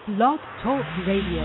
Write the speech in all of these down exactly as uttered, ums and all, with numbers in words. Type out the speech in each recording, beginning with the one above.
Blog Talk Radio.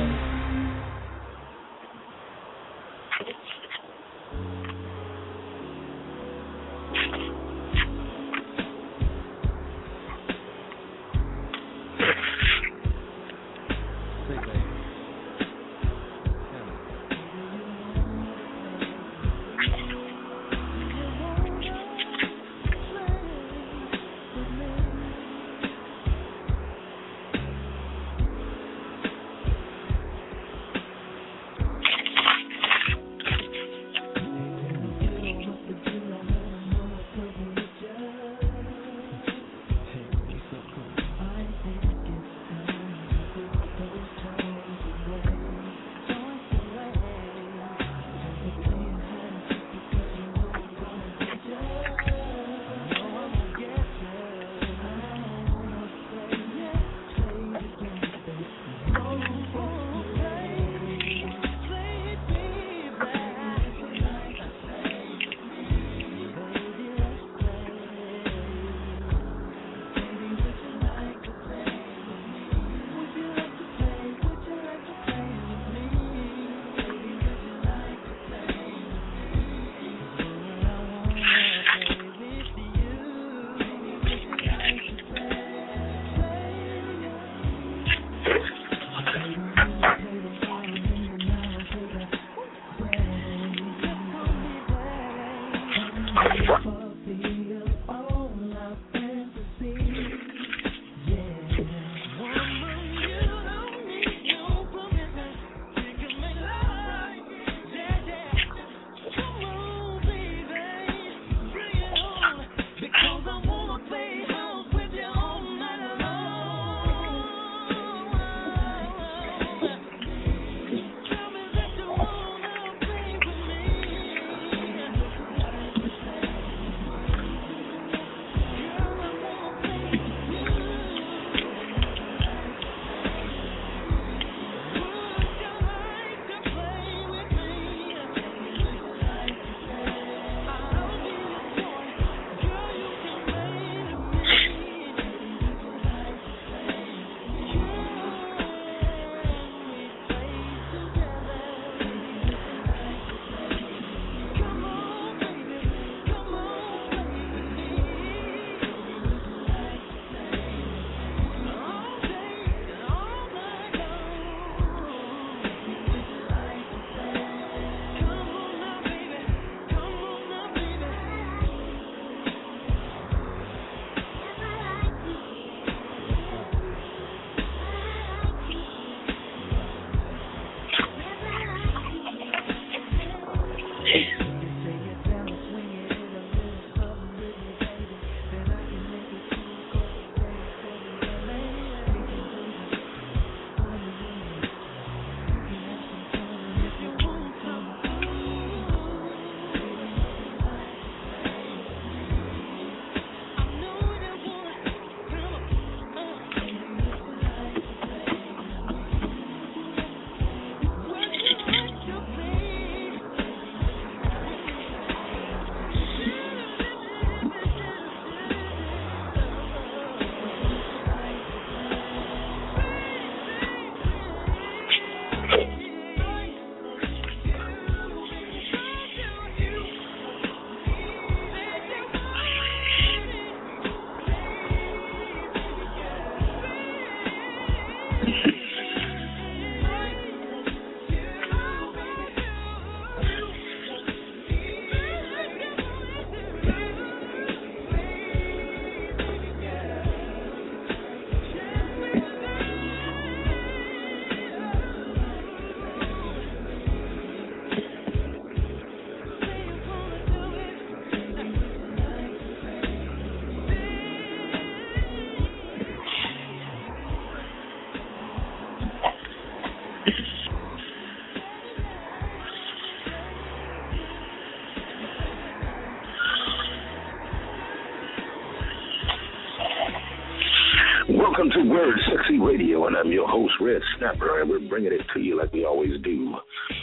Welcome to Word Sexy Radio, and I'm your host, Red Snapper, and we're bringing it to you like we always do.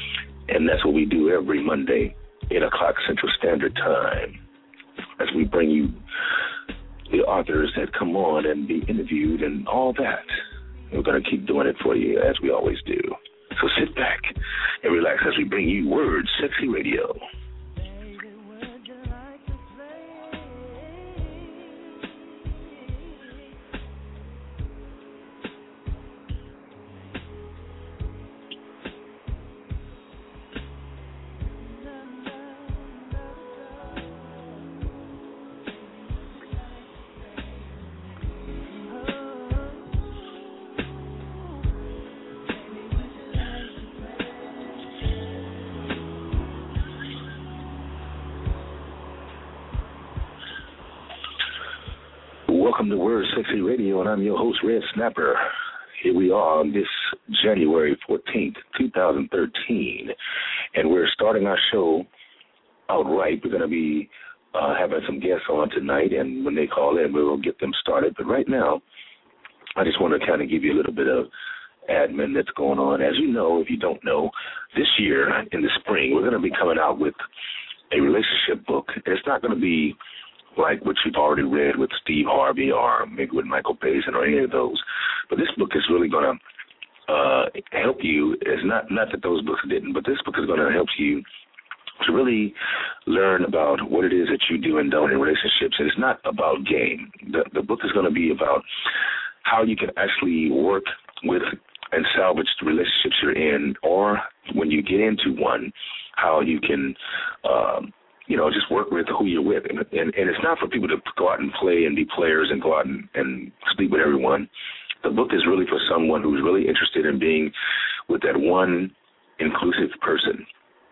And that's what we do every Monday, eight o'clock Central Standard Time, as we bring you the authors that come on and be interviewed and all that. We're going to keep doing it for you as we always do. So sit back and relax as we bring you Word Sexy Radio. Welcome to Word Sexy Radio, and I'm your host, Red Snapper. Here we are on this January fourteenth, twenty thirteen, and we're starting our show outright. We're going to be uh, having some guests on tonight, and when they call in, we'll get them started. But right now, I just want to kind of give you a little bit of admin that's going on. As you know, if you don't know, this year in the spring, we're going to be coming out with a relationship book. It's not going to be like what you've already read with Steve Harvey or maybe with Michael Payson or any of those. But this book is really going to uh, help you. It's not, not that those books didn't, but this book is going to help you to really learn about what it is that you do and don't in relationships. And it's not about game. The, the book is going to be about how you can actually work with and salvage the relationships you're in, or when you get into one, how you can um, you know, just work with who you're with. And, and, and it's not for people to go out and play and be players and go out and, and sleep with everyone. The book is really for someone who's really interested in being with that one inclusive person.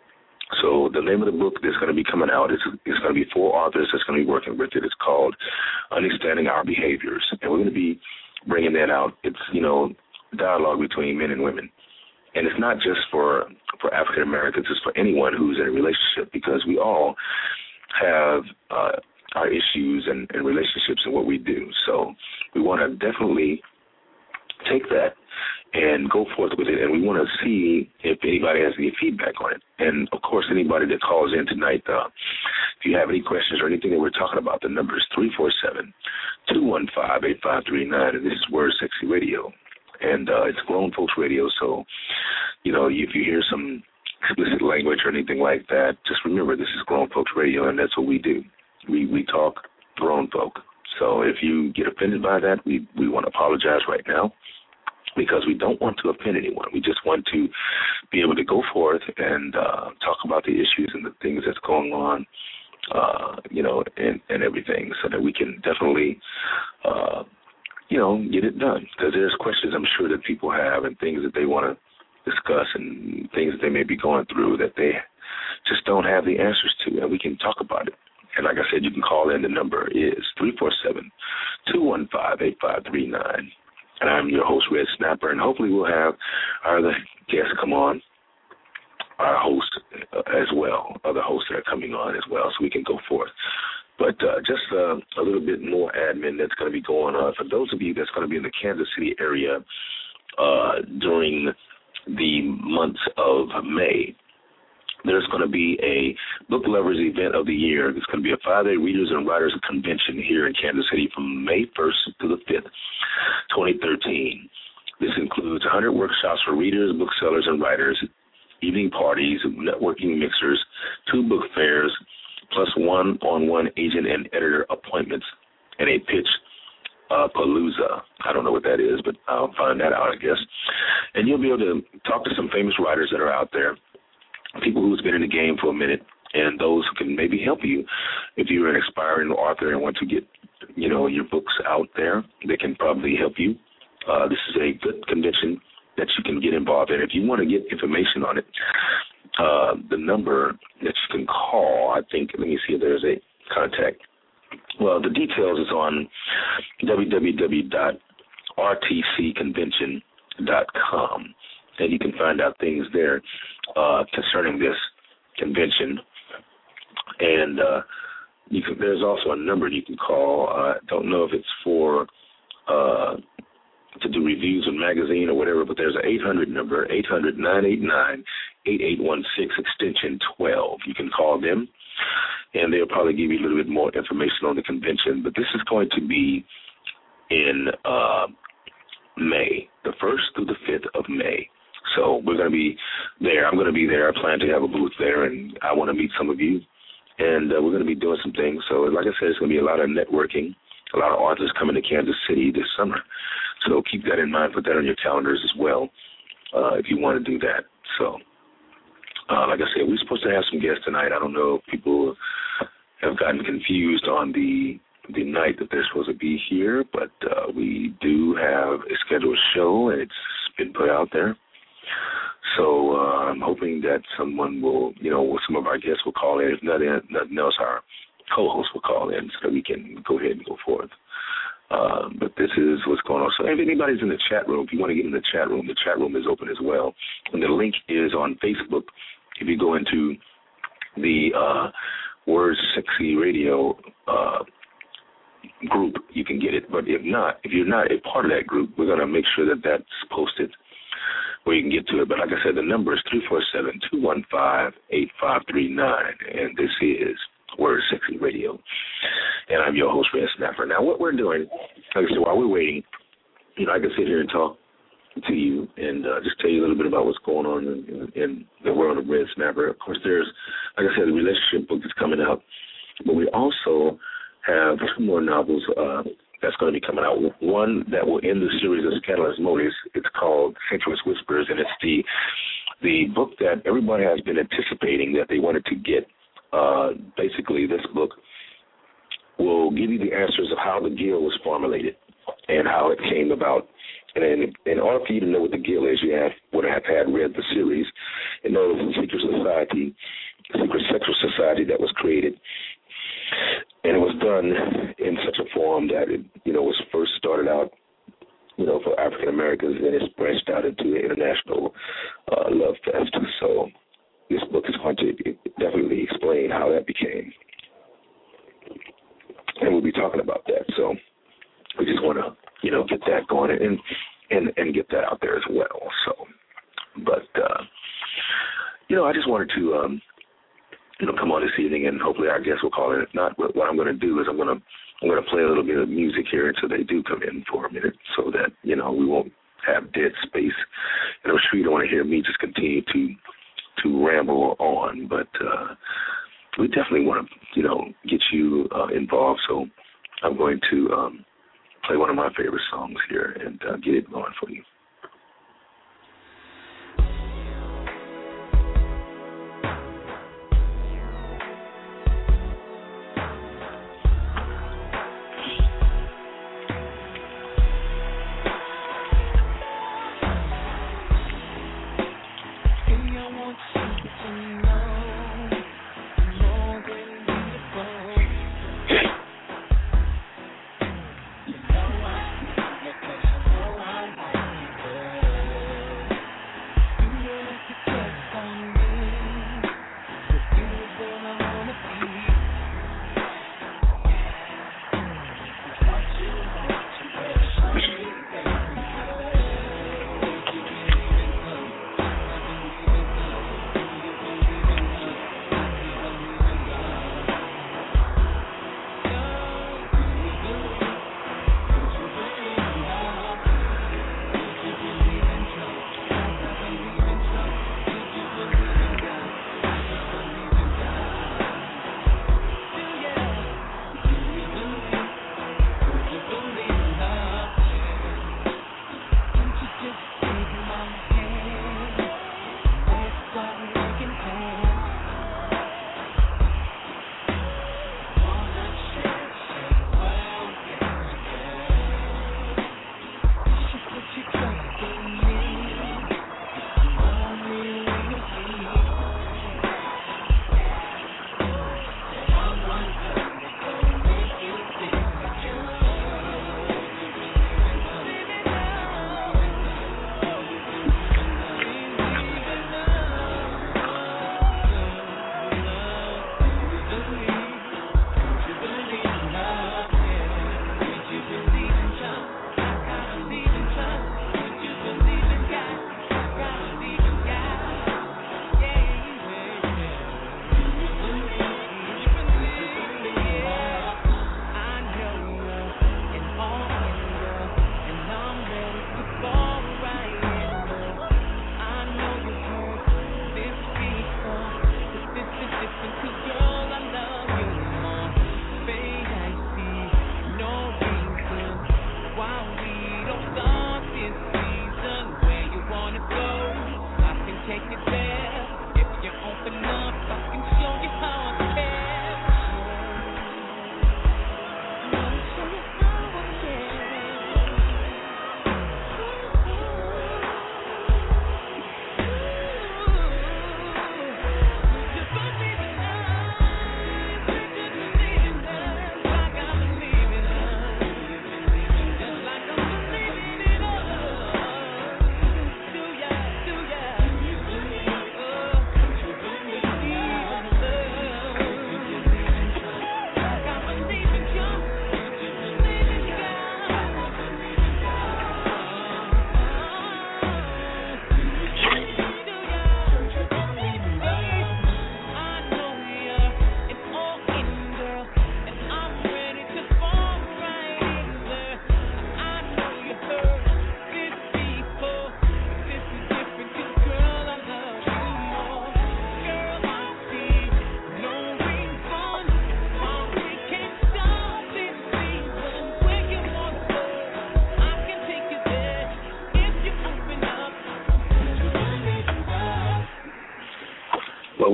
So the name of the book that's going to be coming out is, is going to be four authors that's going to be working with it. It's called Understanding Our Behaviors. And we're going to be bringing that out. It's, you know, dialogue between men and women. And it's not just for, for African Americans, it's for anyone who's in a relationship, because we all have uh, our issues and, and relationships and what we do. So we want to definitely take that and go forth with it, and we want to see if anybody has any feedback on it. And, of course, anybody that calls in tonight, uh, if you have any questions or anything that we're talking about, the number is three four seven, two one five, eight five three nine, and this is Word Sexy Radio. And uh, it's grown folks radio, so, you know, if you hear some explicit language or anything like that, just remember this is grown folks radio, and that's what we do. We we talk grown folk. So if you get offended by that, we, we want to apologize right now, because we don't want to offend anyone. We just want to be able to go forth and uh, talk about the issues and the things that's going on, uh, you know, and, and everything, so that we can definitely uh, you know, get it done. Because there's questions I'm sure that people have and things that they want to discuss and things that they may be going through that they just don't have the answers to, and we can talk about it. And like I said, you can call in. The number is three four seven, two one five, eight five three nine. And I'm your host, Red Snapper, and hopefully we'll have our other guests come on, our host as well, other hosts that are coming on as well, so we can go forth. But uh, just uh, a little bit more admin that's going to be going on. For those of you that's going to be in the Kansas City area uh, during the months of May, there's going to be a Book Lovers event of the year. It's going to be a five-day Readers and Writers Convention here in Kansas City from May first to the fifth, twenty thirteen. This includes one hundred workshops for readers, booksellers, and writers, evening parties, networking mixers, two book fairs, plus one-on-one agent and editor appointments, and a pitch uh, palooza. I don't know what that is, but I'll find that out, I guess. And you'll be able to talk to some famous writers that are out there, people who's been in the game for a minute, and those who can maybe help you. If you're an aspiring author and want to get, you know, your books out there, they can probably help you. Uh, this is a good convention that you can get involved in. If you want to get information on it, uh, the number that you can call, I think, let me see if there's a contact. Well, the details is on w w w dot r t c convention dot com, and you can find out things there uh, concerning this convention. And uh, you can, there's also a number you can call. I uh, don't know if it's for uh, to do reviews of magazine or whatever, but there's an eight hundred number, eight hundred, nine eight nine, eight eight one six, extension twelve. You can call them, and they'll probably give you a little bit more information on the convention. But this is going to be in uh, May, the first through the fifth of May. So we're going to be there. I'm going to be there. I plan to have a booth there, and I want to meet some of you. And uh, we're going to be doing some things. So like I said, it's going to be a lot of networking, a lot of authors coming to Kansas City this summer. So keep that in mind. Put that on your calendars as well uh, if you want to do that. So uh, like I said, we're supposed to have some guests tonight. I don't know if people have gotten confused on the the night that they're supposed to be here, but uh, we do have a scheduled show, and it's been put out there. So uh, I'm hoping that someone will, you know, some of our guests will call in. If nothing, nothing else, our co-host will call in so that we can go ahead and go forth. Uh, but this is what's going on. So if anybody's in the chat room, if you want to get in the chat room, the chat room is open as well. And the link is on Facebook. If you go into the uh, Words Sexy Radio uh group, you can get it. But if not, if you're not a part of that group, we're going to make sure that that's posted where you can get to it. But like I said, the number is three four seven, two one five, eight five three nine, and this is Word Sexy Radio. And I'm your host, Red Snapper. Now, what we're doing, like I said, while we're waiting, you know, I can sit here and talk to you and uh, just tell you a little bit about what's going on in, in, in the world of Red Snapper. Of course, there's, like I said, the relationship book is coming out, but we also have two more novels uh, that's going to be coming out. One that will end the series of Scandalous Motives. It's called Sensuous Whispers, and it's the the book that everybody has been anticipating that they wanted to get. Uh, basically, this book will give you the answers of how the Guild was formulated and how it came about. And in, in order for you to know what the Guild is, you have would have had read the series. You know, it was a secret society, a secret sexual society that was created. And it was done in such a form that it, you know, was first started out, you know, for African Americans, and it's branched out into the international uh, love fest. So this book is going to definitely explain how that became, and we'll be talking about that. So we just want to, you know, get that going and and and get that out there as well. So, but uh, you know, I just wanted to. Um, you know, come on this evening, and hopefully our guests will call in. If not, what I'm going to do is I'm going to I'm going to play a little bit of music here until they do come in for a minute, so that, you know, we won't have dead space. And I'm sure you don't want to hear me just continue to to ramble on, but uh, we definitely want to, you know, get you uh, involved. So I'm going to um, play one of my favorite songs here and uh, get it going for you.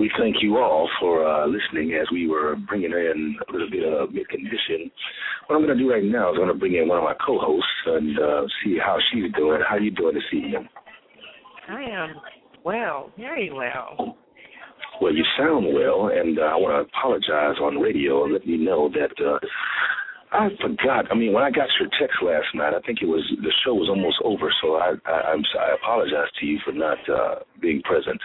we thank you all for uh, listening as we were bringing in a little bit of mid-condition. What I'm going to do right now is I'm going to bring in one of my co-hosts and uh, see how she's doing. How you doing this evening? I am well, very well. Well, you sound well, and uh, I want to apologize on radio and let you know that uh, I forgot. I mean, when I got your text last night, I think it was the show was almost over, so I I, I'm, I apologize to you for not uh, being present.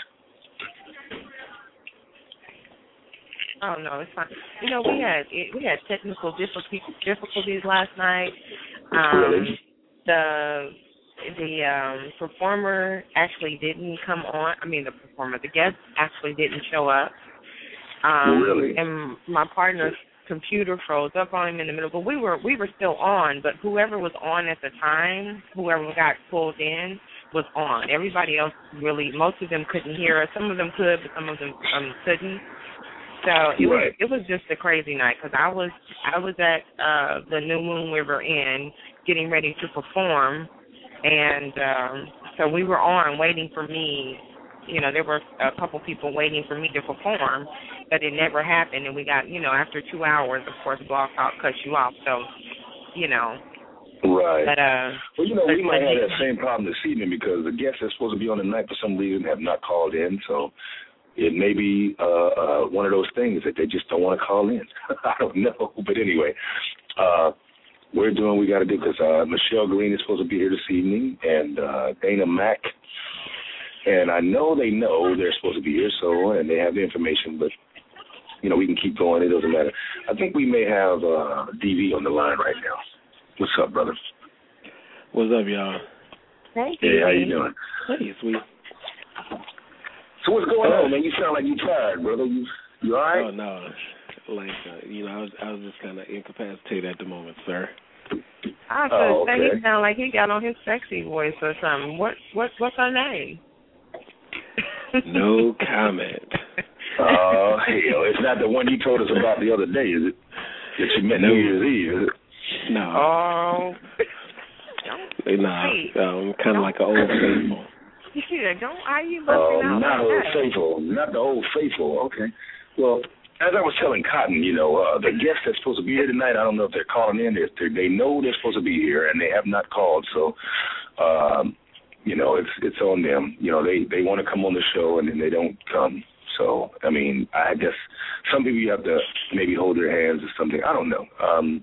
Oh no, it's fine. You know, we had we had technical difficulties last night. Um, really? The the um, performer actually didn't come on. I mean, the performer, the guest actually didn't show up. Um, really? And my partner's computer froze up on him in the middle. But we were we were still on. But whoever was on at the time, whoever got pulled in, was on. Everybody else really, most of them couldn't hear us. Some of them could, but some of them um, couldn't. So it right. was it was just a crazy night because I was I was at uh, the New Moon River Inn getting ready to perform, and um, so we were on waiting for me. You know, there were a couple people waiting for me to perform, but it never happened. And we got, you know, after two hours, of course, Blog Talk cuts you off. So, you know. Right. But, uh, well, you know, but, we might but, have that same problem this evening because the guests that's supposed to be on the night for some reason have not called in. So it may be uh, uh, one of those things that they just don't want to call in. I don't know. But anyway, uh, we're doing what we got to do because uh, Michelle Green is supposed to be here this evening and uh, Dana Mack. And I know they know they're supposed to be here, so, and they have the information, but, you know, we can keep going. It doesn't matter. I think we may have uh, D V on the line right now. What's up, brother? What's up, y'all? Hey, hey, how you doing? Hey, sweet. So what's going on, man? You sound like you're tired, brother. You you all right? Oh, no. Like, uh, you know, I was, I was just kind of incapacitated at the moment, sir. I was oh, going to okay. say he sound like he got on his sexy voice or something. What, what, what's her name? No comment. Oh, hell. It's not the one you told us about the other day, is it? That you met no. New Year's Eve, is it? No. Oh. No, I'm kind of like an old faithful. Yeah, don't, are you busting Oh, out not like old that? faithful. Not the old faithful. Okay. Well, as I was telling Cotton, you know, uh, the guests that's supposed to be here tonight, I don't know if they're calling in. If they know they're supposed to be here, and they have not called. So, um, you know, it's it's on them. You know, they, they want to come on the show, and then they don't come. So, I mean, I guess some people you have to maybe hold their hands or something. I don't know. Um,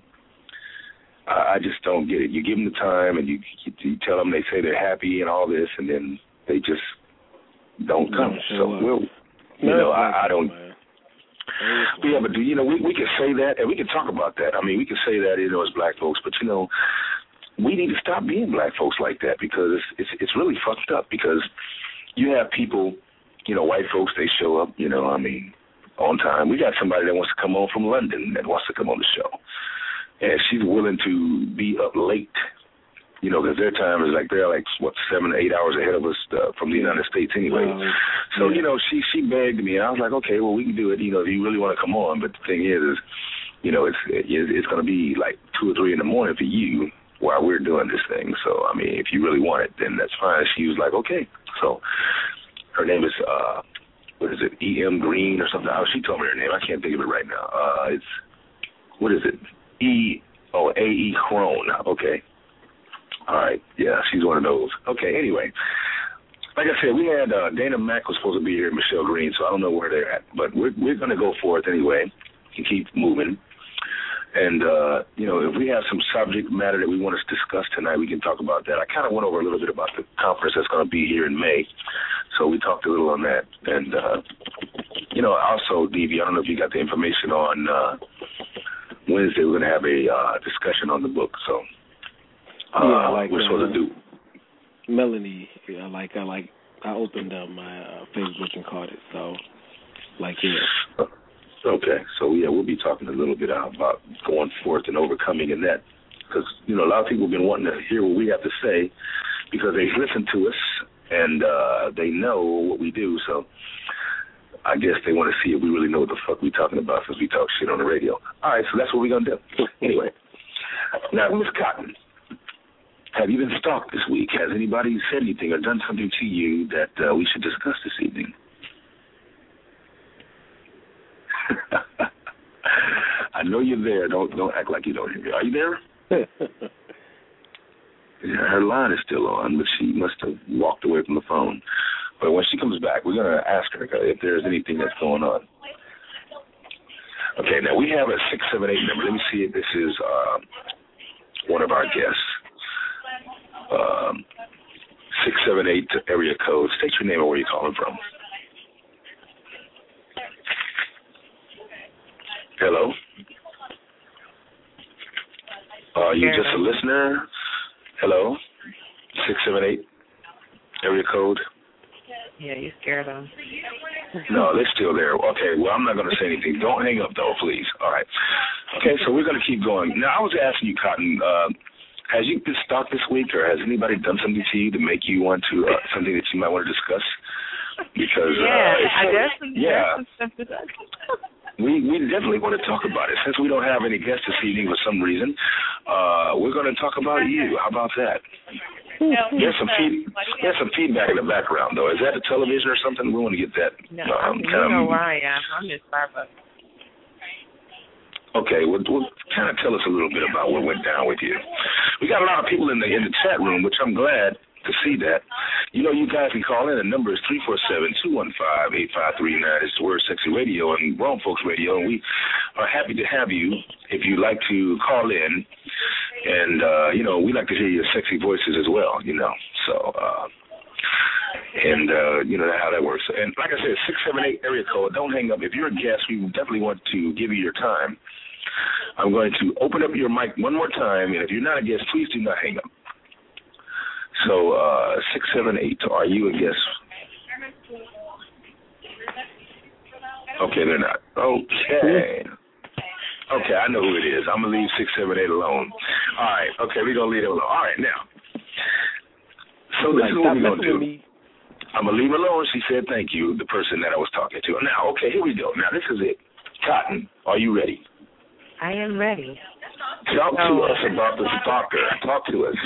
I, I just don't get it. You give them the time, and you, you, you tell them, they say they're happy and all this, and then they just don't come. No, so, sure we'll, you no, know, I, I don't. Man. Yeah, but, you know, we, we can say that, and we can talk about that. I mean, we can say that, you know, as black folks, but, you know, we need to stop being black folks like that because it's, it's, it's really fucked up because you have people, you know, white folks, they show up, you know, I mean, on time. We got somebody that wants to come on from London that wants to come on the show, and she's willing to be up late, you know, because their time is like, they're like, what, seven or eight hours ahead of us uh, from the United States anyway. Um, so, yeah. you know, she she begged me, and I was like, okay, well, we can do it, you know, if you really want to come on. But the thing is, is you know, it's it, it's going to be like two or three in the morning for you while we're doing this thing. So, I mean, if you really want it, then that's fine. She was like, okay. So her name is, uh, what is it, E M Green or something? Oh, she told me her name. I can't think of it right now. Uh, it's, what is it? E, oh, A E Crone. Okay. All right, yeah, she's one of those. Okay, anyway, like I said, we had uh, Dana Mack was supposed to be here, Michelle Green, so I don't know where they're at, but we're we're going to go for it anyway and keep moving. And, uh, you know, if we have some subject matter that we want to discuss tonight, we can talk about that. I kind of went over a little bit about the conference that's going to be here in May, so we talked a little on that. And, uh, you know, also, D V, I don't know if you got the information on uh, Wednesday, we're going to have a uh, discussion on the book, so. Uh, yeah, like we're supposed uh, to do. Melanie, yeah, like I like I opened up my uh, Facebook and caught it. So, like yeah. Okay, so yeah, we'll be talking a little bit about going forth and overcoming in that, because you know a lot of people have been wanting to hear what we have to say because they listen to us and uh, they know what we do. So I guess they want to see if we really know what the fuck we talking about since we talk shit on the radio. All right, so that's what we're gonna do. Anyway, now Miss Cotton. Have you been stalked this week? Has anybody said anything or done something to you that uh, we should discuss this evening? know you're there. Don't don't act like you don't hear me. Are you there? Yeah, her line is still on, but she must have walked away from the phone. But when she comes back, we're going to ask her if there's anything that's going on. Okay, now we have a six seven eight number. Let me see if this is uh, one of our guests. Um, six seven eight area code. State your name and where you're calling from. Hello? Are you just a listener? Hello? six seven eight area code. Yeah, you scared them. No, they're still there. Okay, well, I'm not going to say anything. Don't hang up, though, please. All right. Okay, so we're going to keep going. Now, I was asking you, Cotton, uh, has you been stalked this week, or has anybody done something to you to make you want to, uh, something that you might want to discuss? Because, yeah, uh, it's, I definitely yeah. definitely We we definitely want to talk about it. Since we don't have any guests this evening for some reason, uh, we're going to talk about you. How about that? There's some feed, there's some feedback in the background, though. Is that the television or something? We want to get that. No, um, you kind know of, where I am. I'm in Starbucks. Okay, well, well, kind of tell us a little bit about what went down with you. We got a lot of people in the in the chat room, which I'm glad to see that. You know, you guys can call in. The number is three four seven, two one five, eight five three nine. It's Word Sexy Radio and Grown Folks Radio, and we are happy to have you if you'd like to call in. And, uh, you know, we like to hear your sexy voices as well, you know. So, uh, and, uh, you know, how that works. And like I said, six seven eight area code. Don't hang up. If you're a guest, we definitely want to give you your time. I'm going to open up your mic one more time, and if you're not a guest, please do not hang up. So, uh, six seven eight, are you a guest? Okay, they're not. Okay. Okay, I know who it is. I'm going to leave six seven eight alone. All right, okay, we're going to leave it alone. All right, now. So this is what we're going to do. I'm going to leave it alone. She said thank you, the person that I was talking to. Now, okay, here we go. Now, this is it. Cotton, are you ready? I am ready. Talk so, to us about the stalker. Talk to us.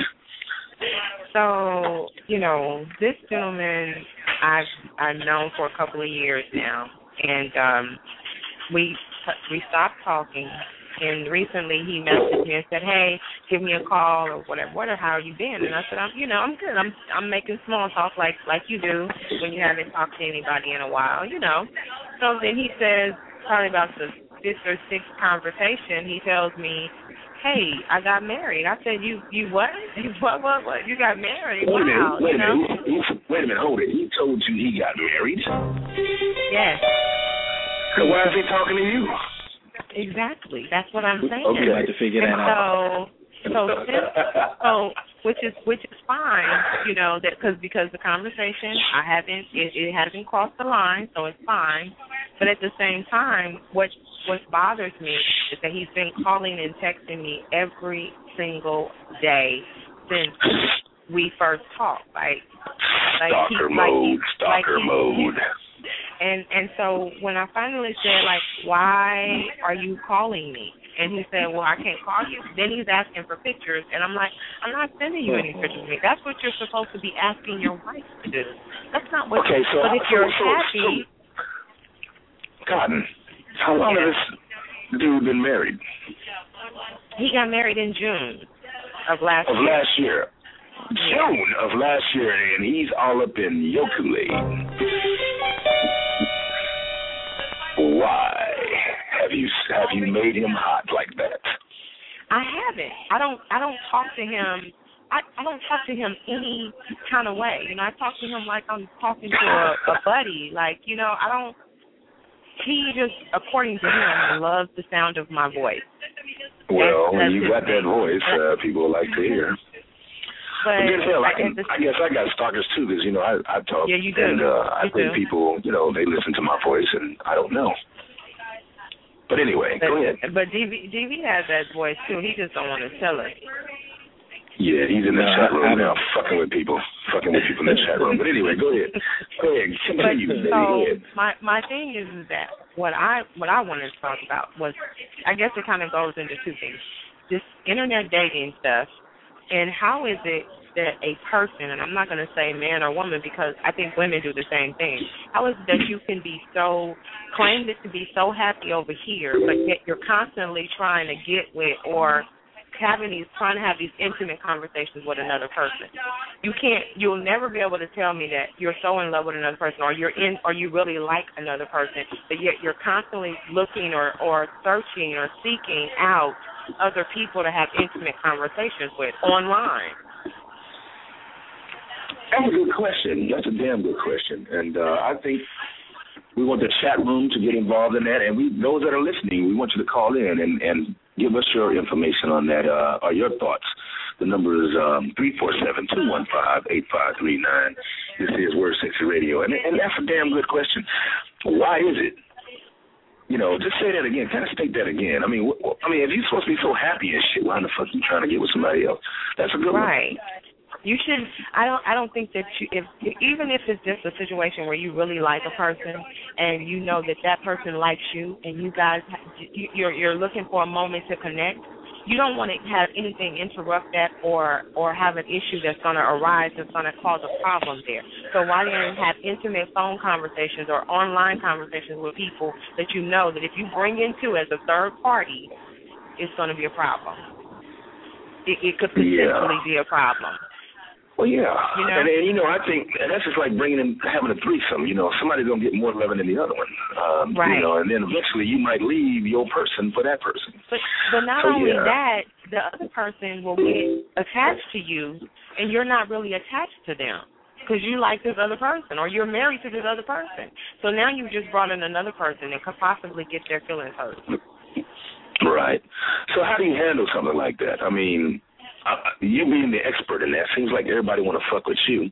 So, you know, this gentleman I've I've known for a couple of years now, and um, we we stopped talking. And recently he messaged me and said, "Hey, give me a call or whatever. What or how you been?" And I said, "I'm you know I'm good. I'm I'm making small talk like like you do when you haven't talked to anybody in a while, you know." So then he says, probably about the fifth or sixth conversation, he tells me, "Hey, I got married." I said, "You you what? You what what what? You got married? Wait wow!" a minute. Wait you a know? minute. He, he, wait a minute. Hold it. He told you he got married. Yes. So why is he talking to you? Exactly. That's what I'm saying. Okay. You have to figure that and out. So, so, since, so, which is which is fine, you know, that because because the conversation I haven't it, it hasn't crossed the line, so it's fine. But at the same time, what what bothers me is that he's been calling and texting me every single day since we first talked. Like, like stalker he, mode, like he, stalker like he, mode. And and so when I finally said, like, why are you calling me? And he said, well, I can't call you. Then he's asking for pictures. And I'm like, I'm not sending you any pictures of me. That's what you're supposed to be asking your wife to do. That's not what okay, so, But if so, you're so, happy. So, Cotton, how long yeah. has this dude been married? He got married in June of last of year. last year. June of last year, and he's all up in your Kool-Aid. Why have you have you made him hot like that? I haven't. I don't. I don't talk to him. I, I don't talk to him any kind of way. You know, I talk to him like I'm talking to a, a buddy. Like, you know, I don't. He just, according to him, loves the sound of my voice. Well, that's, when that's you got that voice, uh, people like to hear. But I guess, hell, I, can, the, I guess I got stalkers too, because you know I I talk, yeah, you do. and uh, I you think do. people, you know, they listen to my voice, and I don't know. But anyway, but, go ahead. But D V, D V has that voice too. He just don't want to tell us. Yeah, he's in the no, chat room now, I'm... fucking with people, fucking with people in the chat room. But anyway, go ahead. Go ahead, continue. But, Baby, so go ahead. my my thing is, is that what I what I wanted to talk about was, I guess it kind of goes into two things. This internet dating stuff And how is it that a person, and I'm not going to say man or woman because I think women do the same thing, how is it that you can be so, claim it to be so happy over here, but yet you're constantly trying to get with or having these, trying to have these intimate conversations with another person? You can't, you'll never be able to tell me that you're so in love with another person or you're in, or you really like another person, but yet you're constantly looking or, or searching or seeking out other people to have intimate conversations with online. That's a good question. That's a damn good question. And uh, I think we want the chat room to get involved in that. And we, those that are listening, we want you to call in and, and give us your information on that uh, or your thoughts. The number is um, three four seven, two one five, eight five three nine. This is Word Sexy Radio. And, and that's a damn good question. Why is it? You know, just say that again. Kind of state that again. I mean, wh- I mean, if you're supposed to be so happy and shit, why in the fuck are you trying to get with somebody else? That's a good right. one. Right. You should. I don't. I don't think that you. If even if it's just a situation where you really like a person and you know that that person likes you and you guys, you're you're looking for a moment to connect. You don't want to have anything interrupt that or or have an issue that's going to arise that's going to cause a problem there. So why don't you have intimate phone conversations or online conversations with people that you know that if you bring into as a third party, it's going to be a problem. It, it could potentially yeah. be a problem. Well, yeah, you know? and, and you know, I think and that's just like bringing in having a threesome. You know, somebody's gonna get more loving than the other one. Um, right. You know, and then eventually you might leave your person for that person. But but not so, only yeah. that, the other person will get attached to you, and you're not really attached to them because you like this other person or you're married to this other person. So now you just brought in another person that could possibly get their feelings hurt. Right. So how do you handle something like that? I mean. Uh, you being the expert in that, seems like everybody want to fuck with you.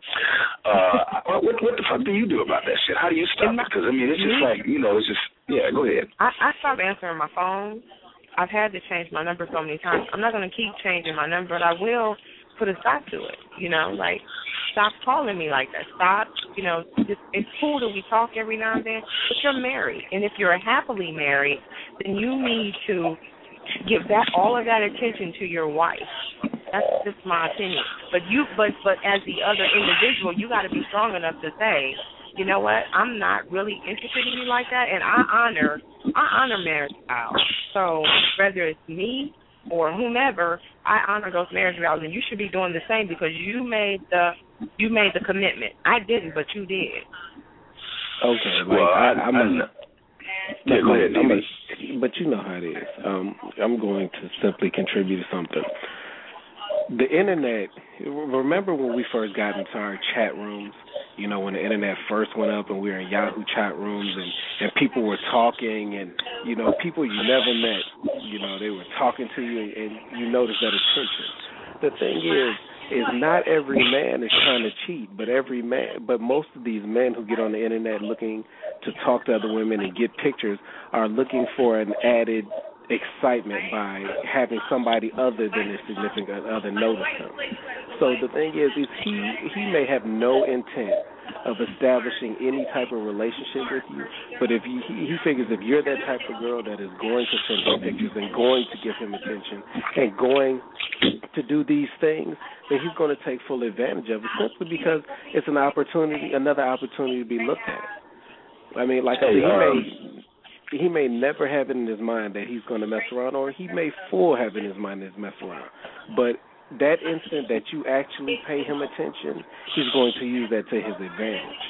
Uh, what, what the fuck do you do about that shit? How do you stop it? Because, I mean, it's just like, you know, it's just, yeah, go ahead. I, I stopped answering my phone. I've had to change my number so many times. I'm not going to keep changing my number, but I will put a stop to it, you know, like, stop calling me like that. Stop, you know, just, it's cool that we talk every now and then, but you're married. And if you're happily married, then you need to give that all of that attention to your wife. That's just my opinion. But you, but but as the other individual, you got to be strong enough to say, you know what, I'm not really interested in you like that, and I honor, I honor marriage vows. So whether it's me or whomever, I honor those marriage vows, and you should be doing the same because you made the, you made the commitment. I didn't, but you did. Okay, like well, I, I, I'm. I'm a, yeah, go ahead, I'm a, but you know how it is. Um, I'm going to simply contribute to something. The internet, remember when we first got into our chat rooms, you know, when the internet first went up and we were in Yahoo chat rooms and, and people were talking and, you know, people you never met, you know, they were talking to you and you noticed that attention. The thing is, is not every man is trying to cheat, but every man, but most of these men who get on the internet looking to talk to other women and get pictures are looking for an added excitement by having somebody other than their significant other notice them. So the thing is, is he he may have no intent of establishing any type of relationship with you, but if you, he, he figures if you're that type of girl that is going to send him pictures and going to give him attention and going to do these things, then he's going to take full advantage of it simply because it's an opportunity, another opportunity to be looked at. I mean, like I said, he may he may never have it in his mind that he's going to mess around, or he may full have it in his mind that he's mess around. But that instant that you actually pay him attention, he's going to use that to his advantage.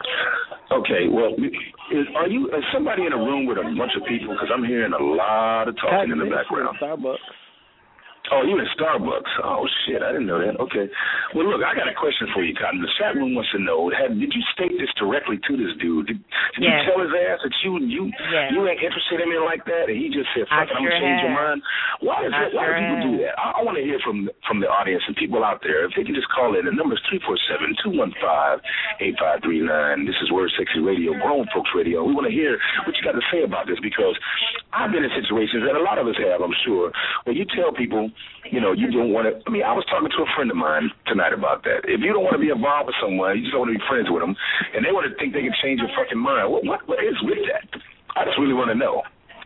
Okay, well, is, are you is somebody in a room with a bunch of people? Because I'm hearing a lot of talking in the background. Starbucks. Oh, you in Starbucks. Oh, shit, I didn't know that. Okay. Well, look, I got a question for you, Cotton. The chat room wants to know, had, did you state this directly to this dude? Did, did yes. you tell his ass that you you yes. you ain't interested in him like that, and he just said, fuck it, I'm going to change your mind? Why, is that, why sure do people have. do that? I, I want to hear from from the audience and people out there. If they can just call in, the number is three four seven, two one five, eight five three nine. This is Word Sexy Radio, Grown Folks Radio. We want to hear what you got to say about this because I've been in situations, and a lot of us have, I'm sure, where you tell people, you know, you don't want to, I mean, I was talking to a friend of mine tonight about that. If you don't want to be involved with someone, you just don't want to be friends with them, and they want to think they can change your fucking mind, what what, what is with that? I just really want to know.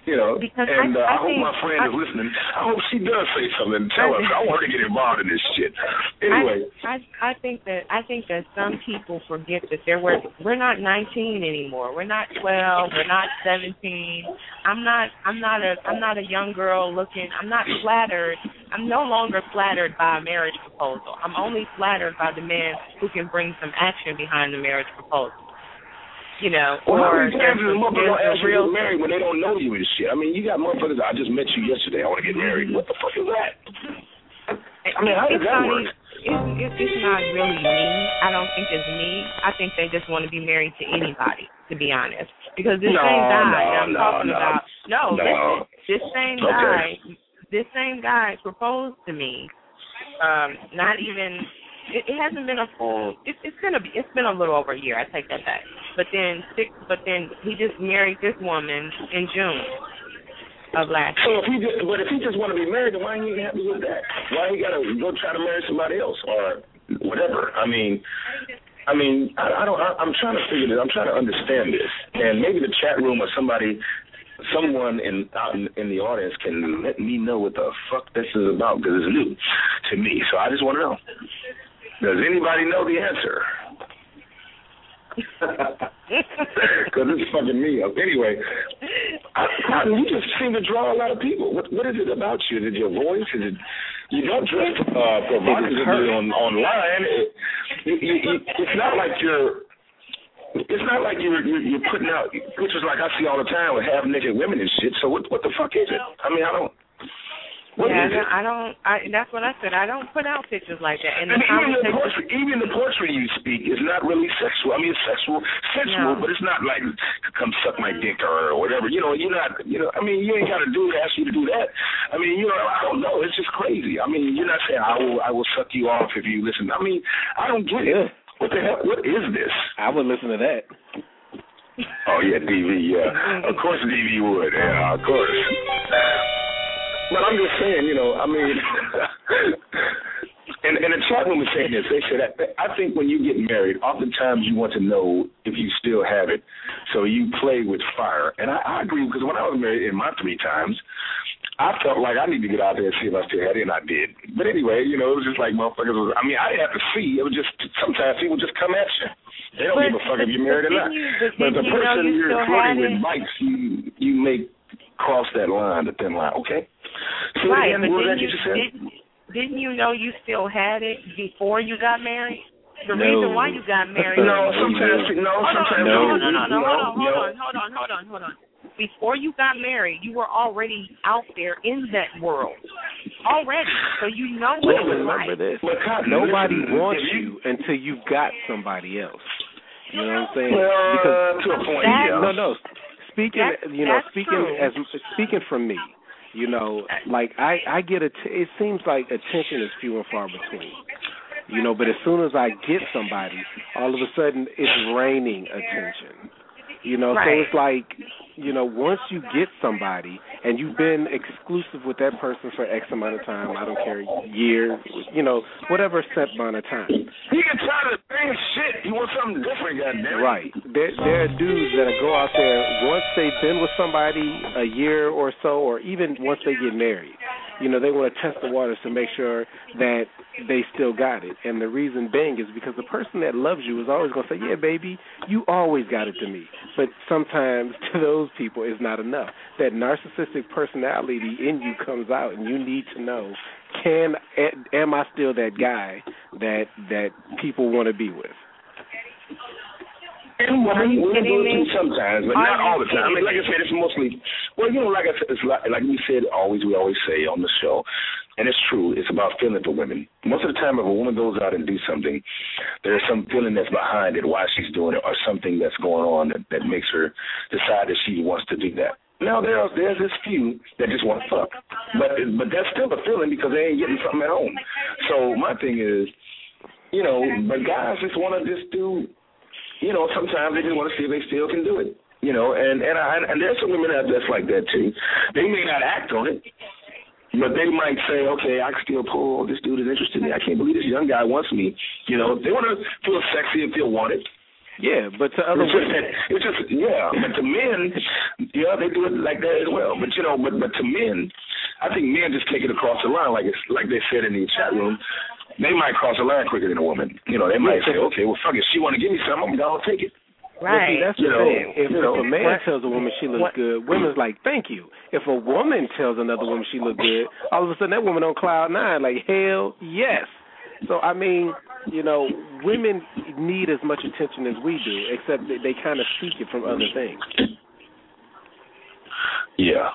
You know, because and uh, I, I, I hope think, my friend I, is listening. I hope she does say something and tell I, us. I want her to get involved in this shit. Anyway, I, I I think that I think that some people forget that there were we're not nineteen anymore. We're not twelve. We're not seventeen. I'm not I'm not a I'm not a young girl looking. I'm not flattered. I'm no longer flattered by a marriage proposal. I'm only flattered by the man who can bring some action behind the marriage proposal. You know, well, or how many times there's, does a motherfucker there's ask a you real to get married when they don't know you and shit? I mean, you got motherfuckers. I just met you yesterday. I want to get married. What the fuck is that? I mean, how does that work? It's, it's, it's not really me. I don't think it's me. I think they just want to be married to anybody, to be honest. Because this no, same guy no, that I'm no, talking no. about, no, no. listen, this same okay. guy, this same guy proposed to me. Um, not even. It, it hasn't been a full. It, it's been a. It's been a little over a year. I take that back. But then six. But then he just married this woman in June of last year. So if he just, but if he just want to be married, then why ain't he happy with that? Why he got to go try to marry somebody else or whatever? I mean, I mean, I, I don't. I, I'm trying to figure this. I'm trying to understand this, and maybe the chat room or somebody. Someone in out in, in the audience can let me know what the fuck this is about because it's new to me. So I just want to know. Does anybody know the answer? Because it's fucking me up. Anyway, I, I, you just seem to draw a lot of people. What, what is it about you? Is it your voice? Is it you don't dress uh, provocatively on online? It, you, you, you, it's not like you're. It's not like you're, you're you're putting out pictures like I see all the time with half naked women and shit. So what what the fuck is it? I mean I don't. What yeah, is it? I don't. I that's what I said. I don't put out pictures like that. And, and the even the portrait, even the portrait you speak is not really sexual. I mean it's sexual, sensual, no. but it's not like come suck my dick or whatever. You know, you're not. You know, I mean you ain't got to do ask you to do that. I mean you know I don't know. It's just crazy. I mean you're not saying I will I will suck you off if you listen. I mean I don't get it. What the hell? What is this? I would listen to that. Oh, yeah, D V, yeah. Of course D V would, yeah, of course. But I'm just saying, you know, I mean, and, and the chat room is saying this. They said, that, I think when you get married, oftentimes you want to know if you still have it, so you play with fire. And I, I agree, because when I was married in my three times, I felt like I need to get out there and see if I still had it, and I did. But anyway, you know, it was just like motherfuckers was, I mean, I didn't have to see. It was just, sometimes people just come at you. They don't but, give a fuck but, if you're married or not. You, but, but the you person you you're flirting with it? likes, you you may cross that line, the thin line. Okay. So right, again, but what didn't was that you, you said? didn't, didn't you know you still had it before you got married? The no. reason why you got married. No, sometimes, no, sometimes. No, no, no, no, no, no, hold on, hold no. on, hold on, hold on, hold on. Before you got married, you were already out there in that world already, so you know what well, it was remember like. this. But God, nobody listen, wants you, you until you've got somebody else. You know what I'm saying? Well, because to a point, that, yeah. No, no. Speaking, that's, you know, that's speaking true. as speaking from me, you know, like I, I get a. T- it seems like attention is few and far between. You know, but as soon as I get somebody, all of a sudden it's raining attention. You know, right. so it's like, you know, once you get somebody and you've been exclusive with that person for X amount of time, I don't care, years, you know, whatever set amount of time. He can try the same shit. He wants something different, goddamn. Right. There, there are dudes that go out there once they've been with somebody a year or so, or even once they get married. You know, they want to test the waters to make sure that they still got it. And the reason being is because the person that loves you is always going to say, yeah, baby, you always got it to me. But sometimes to those people it's not enough. That narcissistic personality in you comes out, and you need to know, can am I still that guy that that people want to be with? And women, women do it too sometimes, but Are not all the time. I mean, me? like I said, it's mostly, well, you know, like I said, it's like, like we said, always, we always say on the show, and it's true, it's about feeling for women. Most of the time, if a woman goes out and do something, there's some feeling that's behind it, why she's doing it, or something that's going on that, that makes her decide that she wants to do that. Now, there's there's this few that just want to fuck, but but that's still a feeling because they ain't getting something at home. So my thing is, you know, but guys just want to just do. You know, sometimes they just want to see if they still can do it. You know, and and I, and there's some women out there that's like that too. They may not act on it, but they might say, okay, I can still pull. This dude is interested in me. I can't believe this young guy wants me. You know, they want to feel sexy and feel wanted. Yeah, but to other it's just women, that, it's just yeah. But to men, yeah, they do it like that as well. But you know, but but to men, I think men just take it across the line, like it's like they said in the chat room. They might cross the line quicker than a woman. You know, they might say, okay, well, fuck it, she want to give me something, I'm gonna take it. Right. Well, see, that's you the know, thing. If, you know, if a man what, tells a woman she looks what, good, women's like, thank you. If a woman tells another woman she looks good, all of a sudden that woman on cloud nine, like, hell yes. So, I mean, you know, women need as much attention as we do, except that they kind of seek it from other things. Yeah.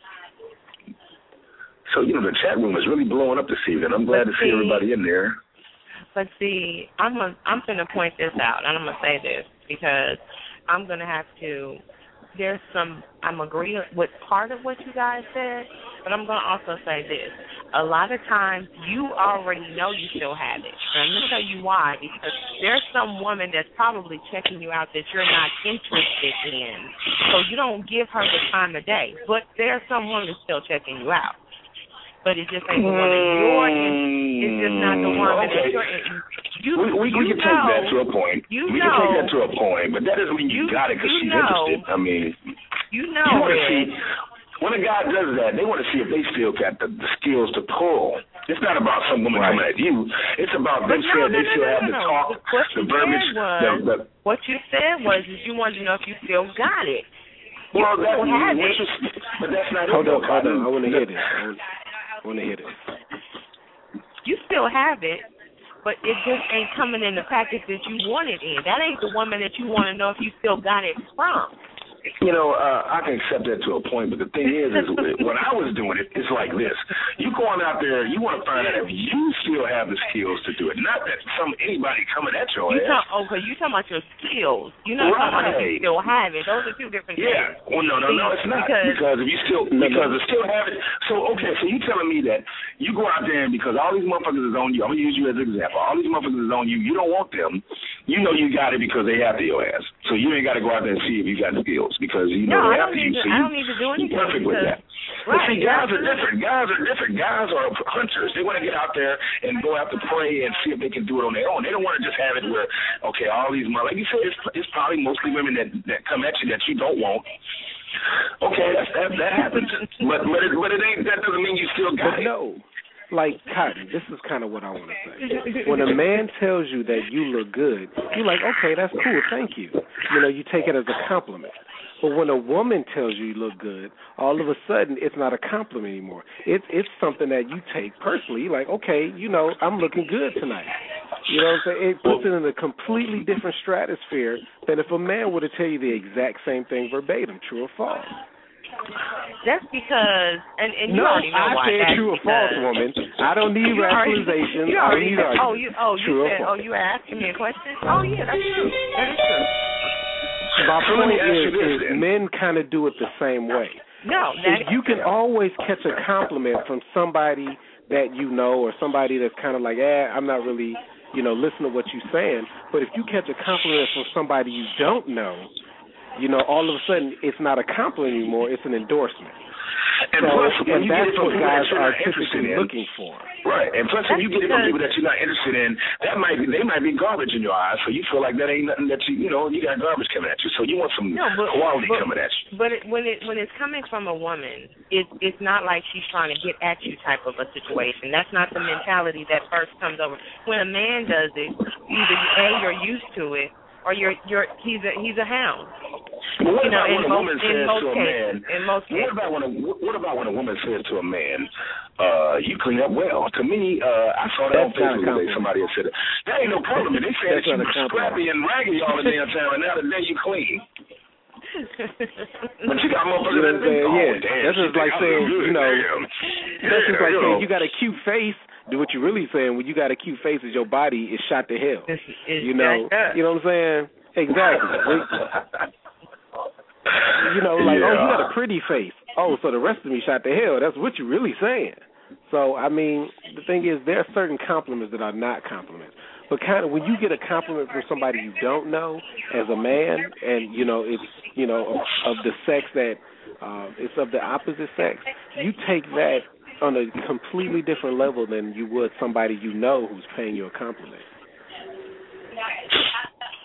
So, you know, the chat room is really blowing up this evening. I'm glad but to see see, everybody in there. But see, I'm gonna, I'm going to point this out, and I'm going to say this, because I'm going to have to, there's some, I'm agreeing with part of what you guys said, but I'm going to also say this. A lot of times, you already know you still have it. And I'm going to tell you why, because there's some woman that's probably checking you out that you're not interested in, so you don't give her the time of day. But there's some woman that's still checking you out. But it just ain't the woman you're in. It's just not the woman okay. that you're in. You, we we, you we can know, take that to a point. You we know, can take that to a point, but that doesn't mean you, you got it because she's know, interested. I mean, you know, you want to see when a guy does that. They want to see if they still got the, the skills to pull. It's not about some woman right. coming at you. It's about them no, saying no, they no, still no, have no, the no. talk, what the you verbiage. Said was, the, the, what you said was is you wanted to know if you still got it. Well, you that have it. it. But that's not hold it. Hold on, hold on. I want to hear this. I want to hear this. You still have it, but it just ain't coming in the package that you want it in. That ain't the woman that you want to know if you still got it from. You know, uh, I can accept that to a point, but the thing is, is when I was doing it, it's like this. You going out there, you want to find out if you still have the skills to do it. Not that some anybody coming at your you ass. Talk, oh, because you're talking about your skills. You're not right. talking about if you still have it. Those are two different yeah. things. Yeah. Well, no, no, no, it's not. Because, because if you still, because it still have it. So, okay, so you telling me that you go out there and because all these motherfuckers is on you, I'm going to use you as an example. All these motherfuckers is on you. You don't want them. You know you got it because they have your ass. So you ain't got to go out there and see if you got skills because you know no, they I have don't you. need to, So I don't need to do anything. You're perfect with that. Right. But see, guys are different. Guys are different. Guys are hunters. They want to get out there and go out to prey and see if they can do it on their own. They don't want to just have it where, okay, all these, like you said, it's, it's probably mostly women that, that come at you that you don't want. Okay, that's, that that happens. But but it, but it ain't. That doesn't mean you still got but it. No. Like, Cotton, this is kind of what I want to say. When a man tells you that you look good, you're like, okay, that's cool, thank you. You know, you take it as a compliment. But when a woman tells you you look good, all of a sudden it's not a compliment anymore. It's it's something that you take personally. You're like, okay, you know, I'm looking good tonight. You know what I'm saying? It puts it in a completely different stratosphere than if a man were to tell you the exact same thing verbatim, true or false. That's because, and, and you no, already know I why. said That's true or false, woman. I don't need you rationalization. Already, you I don't already, need argument. oh, you, oh, you true said, oh, you were asking me a question? Oh, yeah, that's true. That is true. My so point is, this, is men kind of do it the same way. No, that you can always catch a compliment from somebody that you know or somebody that's kind of like, eh, I'm not really, you know, listening to what you're saying. But if you catch a compliment from somebody you don't know, you know, all of a sudden it's not a compliment anymore, it's an endorsement. And so, plus, and you that's get it from what guys are typically in, looking for. Right, and plus, that's when you get it from people that you're not interested in, that might be, they might be garbage in your eyes, so you feel like that ain't nothing that you, you know, you got garbage coming at you, so you want some no, but, quality but, coming at you. But it, when it when it's coming from a woman, it, it's not like she's trying to get at you type of a situation. That's not the mentality that first comes over. When a man does it, either A, you're used to it, or you're you're he's a he's a hound. But what you know, about when a most, woman says to a cases, man? In most cases. What about when a what about when a woman says to a man, uh, "You clean up well"? To me, uh, I saw that That's on Facebook today. Somebody had said it. That ain't no compliment. They said that you were scrappy and raggedy all the damn time, and now today you clean. But you got motherfuckers you know that think, oh, yeah. damn, that's just like saying, you know, damn. that's just yeah, like you saying know. you got a cute face. Do what you're really saying when you got a cute face is your body is shot to hell. It's, it's you know, you know what I'm saying? Exactly. You know, like, yeah. oh, you got a pretty face. Oh, so the rest of me shot to hell. That's what you're really saying. So, I mean, the thing is, there are certain compliments that are not compliments. But kind of when you get a compliment from somebody you don't know as a man, and, you know, it's, you know, of, of the sex that uh, it's of the opposite sex, you take that on a completely different level than you would somebody you know who's paying you a compliment.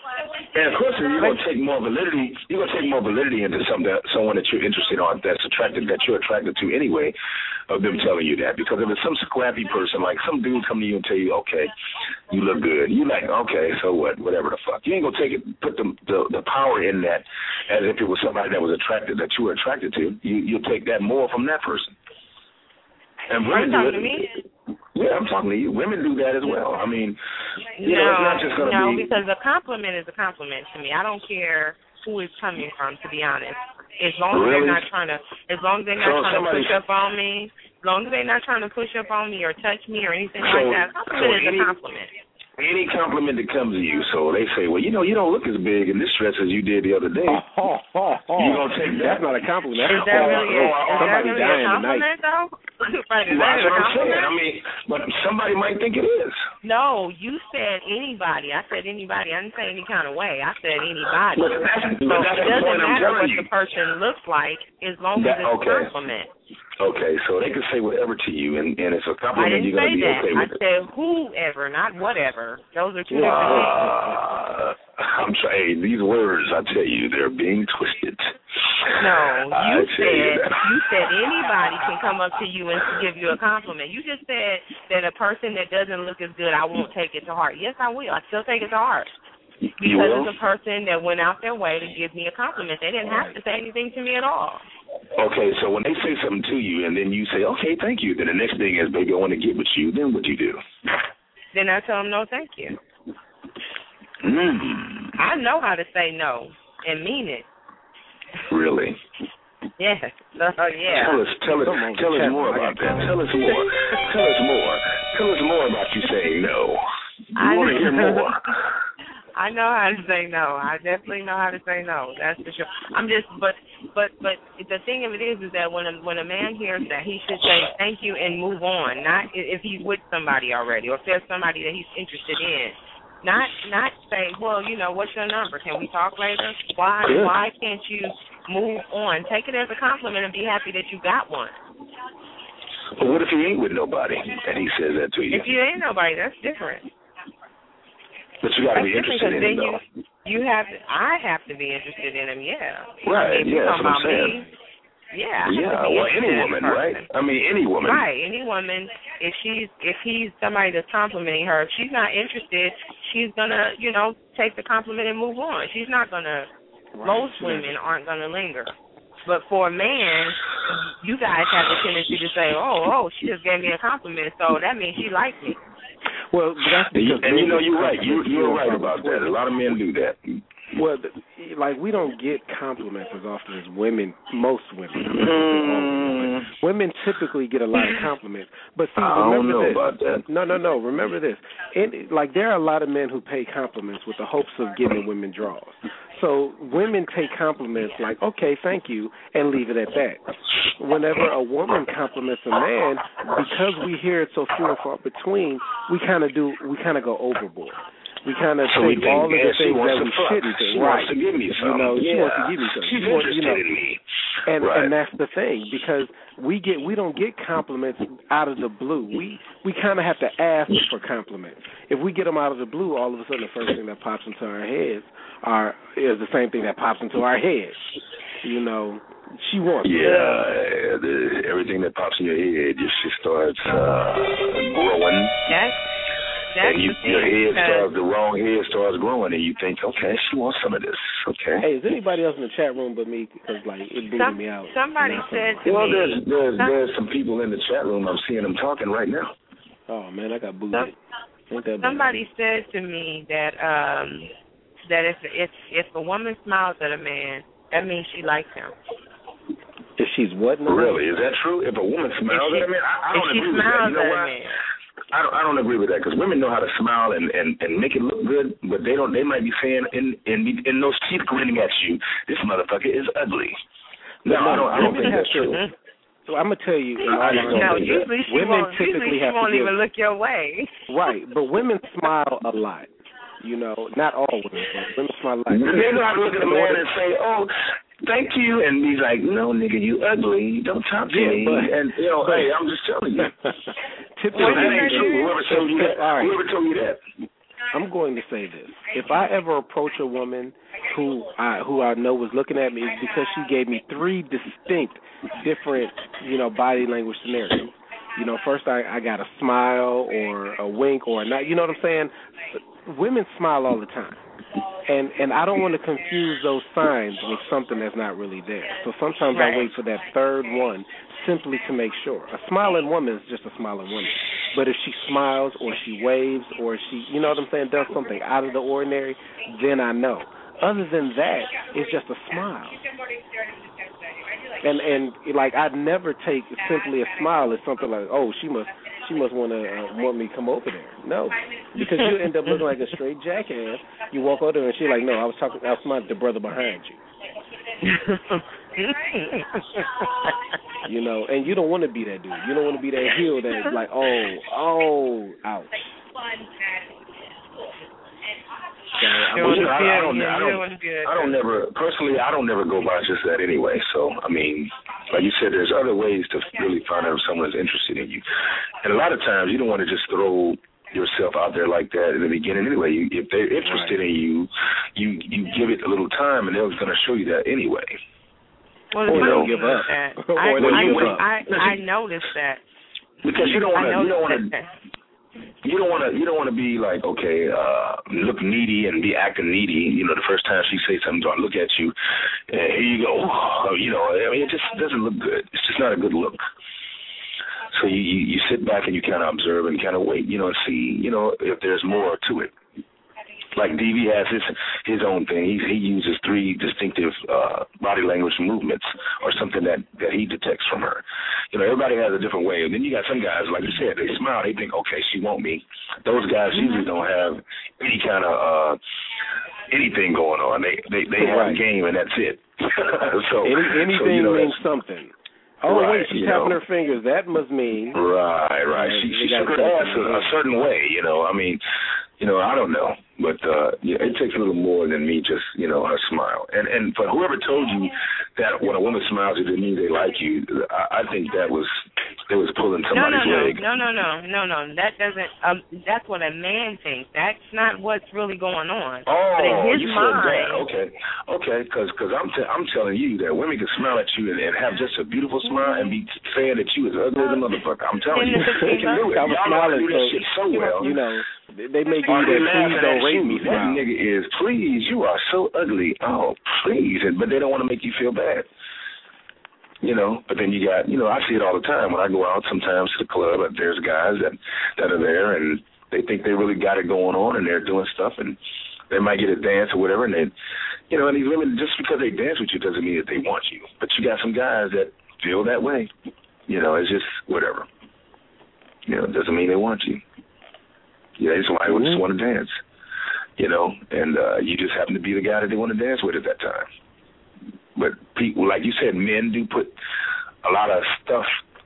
And of course, you're going to take more validity. You're going to take more validity into something that, someone that you're interested on, that's attracted, that you're attracted to anyway, of them telling you that. Because if it's some scrappy person, like some dude come to you and tell you, okay, you look good, you like, okay, so what, whatever the fuck. You ain't gonna take it, put the the, the power in that as if it was somebody that was attracted, that you were attracted to. You you'll take that more from that person. And women Are you do talking it. to me? Yeah, I'm talking to you. Women do that as well. I mean, you no, know, it's not just going to no, be... because a compliment is a compliment to me. I don't care who it's coming from, to be honest. As long as really? they're not trying to, as long as they're not so trying somebody... to push up on me, as long as they're not trying to push up on me or touch me or anything so, like that, a compliment so is any, a compliment. Any compliment that comes to you, so they say, well, you know, you don't look as big in this dress as you did the other day. Oh, oh, oh, oh. You gonna take that? That's not a compliment. Is that really, a, oh, oh, is somebody that really dying a compliment, tonight. though? Right, is Well, that that's a what I'm compliment? saying. I mean, but somebody might think it is. No, you said anybody. I said anybody. I didn't say any kind of way. I said anybody. But that's, so but that's it the doesn't point I'm matter telling what you. the person looks like as long That, as it's okay. a compliment. Okay, so they can say whatever to you, and, and it's a I compliment. didn't You're say gonna be that. okay I with it. said whoever, not whatever. Those are two Wow. different things. I'm trying. These words, I tell you, they're being twisted. No, you I said you, you said anybody can come up to you and give you a compliment. You just said that a person that doesn't look as good, I won't take it to heart. Yes, I will. I still take it to heart. You Because will? it's a person that went out their way to give me a compliment. They didn't have to say anything to me at all. Okay, so when they say something to you and then you say, okay, thank you, then the next thing is, baby, I want to get with you, then what you do? Then I tell them no, thank you. Mm. I know how to say no and mean it. Really? Yes. Oh, yeah. Tell us, tell us, tell us more about that. Tell us more. Tell us more. Tell us more about you saying no. We want to hear more. I know how to say no. I definitely know how to say no. That's for sure. I'm just, but, but, but the thing of it is, is that when a when a man hears that, he should say thank you and move on. Not if he's with somebody already, or if there's somebody that he's interested in. Not, not say, well, you know, what's your number? Can we talk later? Why, Yeah. why can't you move on? Take it as a compliment and be happy that you got one. But what if he ain't with nobody and he says that to you? If you ain't nobody, that's different. But you got to That's be different interested in then him, though. you, you have, to, I have to be interested in him, yeah. Right, If you yeah, talking that's what I'm about saying. me, yeah. I have Yeah, to be well, interested any in woman, this right? person. I mean, any woman. Right, any woman, if she's if he's somebody that's complimenting her, if she's not interested, she's gonna, you know, take the compliment and move on. She's not gonna. Right. Most women aren't gonna linger. But for a man, you guys have the tendency to say, "Oh, oh, she just gave me a compliment, so that means she likes me." Well, that's And you, because and you know, you're right. compliments You, you're feel right from about that. A women. lot of men do that. Well, the, like we don't get compliments as often as women. Most women. I'm not gonna say all women, but women typically get a lot of compliments. But see, I don't remember know this. about that. No, no, no. Remember this. And like there are a lot of men who pay compliments with the hopes of getting women draws. So women take compliments like, okay, thank you, and leave it at that. Whenever a woman compliments a man, because we hear it so few and far between, we kind of do, we kind of go overboard. We kind of So we take think, all of yeah, the she things wants that to we fuck. shouldn't do. She Right. wants to give me something. You know, she yeah. wants to give me something. She's She wants, interested you know, in me. And right. and that's the thing, because we get we don't get compliments out of the blue. We we kind of have to ask for compliments. If we get them out of the blue, all of a sudden the first thing that pops into our heads are is the same thing that pops into our heads. You know, she wants. Yeah, the, everything that pops in your head just just starts uh, growing. That's that's and you, the thing. your head because starts, the wrong head starts growing, and you think, okay, she wants some of this. Okay. Hey, is anybody else in the chat room but me? Because like it booted some, me out. somebody You know, said to Well, me. there's there's some, there's some people in the chat room. I'm seeing them talking right now. Oh man, I got booted. some, Ain't that bad? somebody said to me that um that if if if a woman smiles at a man, that means she likes him. If she's what now? Really, is that true? If a woman smiles she, at a man, I, I if don't she agree with that. smiles You know at what? a man. I don't, I don't agree with that because women know how to smile and, and, and make it look good, but they don't. They might be saying in in in those teeth grinning at you, this motherfucker is ugly. No, I don't. I don't think that's true. So I'm gonna tell you, in all I just don't No, think usually she women won't. typically Usually she have won't to give, even look your way. right, but women smile a lot. You know, not all women, but women smile a lot. They know how to look at a man and say, "Oh, thank you," and he's like, "No, nigga, you ugly. Don't talk to Yeah, me." but, and you know, but, hey, I'm just telling you. Typically, that ain't true. Whoever told you that? All right. Whoever told you that? I'm I'm going to say this. If I ever approach a woman who I who I know was looking at me, it's because she gave me three distinct, different, you know, body language scenarios. You know, first I, I got a smile or a wink or a not. You know what I'm saying? Women smile all the time. And and I don't want to confuse those signs with something that's not really there. So sometimes right. I wait for that third one simply to make sure. A smiling woman is just a smiling woman. But if she smiles or she waves or she, you know what I'm saying, does something out of the ordinary, then I know. Other than that, it's just a smile. And and like I'd never take simply a smile as something like, oh, she must she must want to uh, want me to come over there. No, because you end up looking like a straight jackass. You walk over there and she's like, no, I was talking, I was smiling at the brother behind you. You know, and you don't want to be that dude. You don't want to be that heel that's like, oh, oh, ouch. So, I, mean, I, I don't, I don't, I don't never personally. I don't never go by just that anyway. So I mean, like you said, there's other ways to really find out if someone is interested in you, and a lot of times you don't want to just throw yourself out there like that in the beginning anyway. You, if they're interested right. in you, you you give it a little time, and they're going to show you that anyway. Well, or they'll give up. That. or I, I, give up. I, I noticed that because you don't want to. You don't want to. You don't want to. You don't want to be like, okay, uh, look needy and be acting needy. You know, the first time she says something, don't look at you, and here you go. Oh, you know, I mean, it just doesn't look good. It's just not a good look. So you, you, you sit back and you kind of observe and kind of wait, you know, and see, you know, if there's more to it. Like D V has his his own thing. He he uses three distinctive uh, body language movements or something that, that he detects from her. You know, everybody has a different way. And then you got some guys, like you said, they smile, they think, okay, she want me. Those guys usually don't have any kind of uh, anything going on. They they, they have right. a game and that's it. so Any, anything so, you know, means something. Oh, right, wait, she's tapping know. her fingers. That must mean. Right, right. Uh, she she shook her ass a, a certain way, you know. I mean, you know, I don't know. But uh, yeah, it takes a little more than me just, you know, her smile. And and for whoever told you that when a woman smiles, it means they like you, I, I think that was, they was pulling somebody's no, no, leg. No, no, no, no, no, no. That doesn't, um, that's what a man thinks. That's not what's really going on. Oh, but in his you mind, said that. Okay, okay, because cause I'm, t- I'm telling you that women can smile at you and, and have just a beautiful smile and be saying that you is ugly as a motherfucker. I'm telling you, they can do it. I was Y'all smiling, do that shit so well. You know, they make you that please don't rate me smile. That nigga is, please, you are so ugly. Oh, please. But they don't want to make you feel bad. You know, but then you got, you know, I see it all the time when I go out sometimes to the club. There's guys that, that are there and they think they really got it going on and they're doing stuff and they might get a dance or whatever. And then, you know, and these women, just because they dance with you doesn't mean that they want you. But you got some guys that feel that way. You know, it's just whatever. You know, it doesn't mean they want you. Yeah, they just, I just want to dance. You know, and uh, you just happen to be the guy that they want to dance with at that time. But people, like you said, men do put a lot of stuff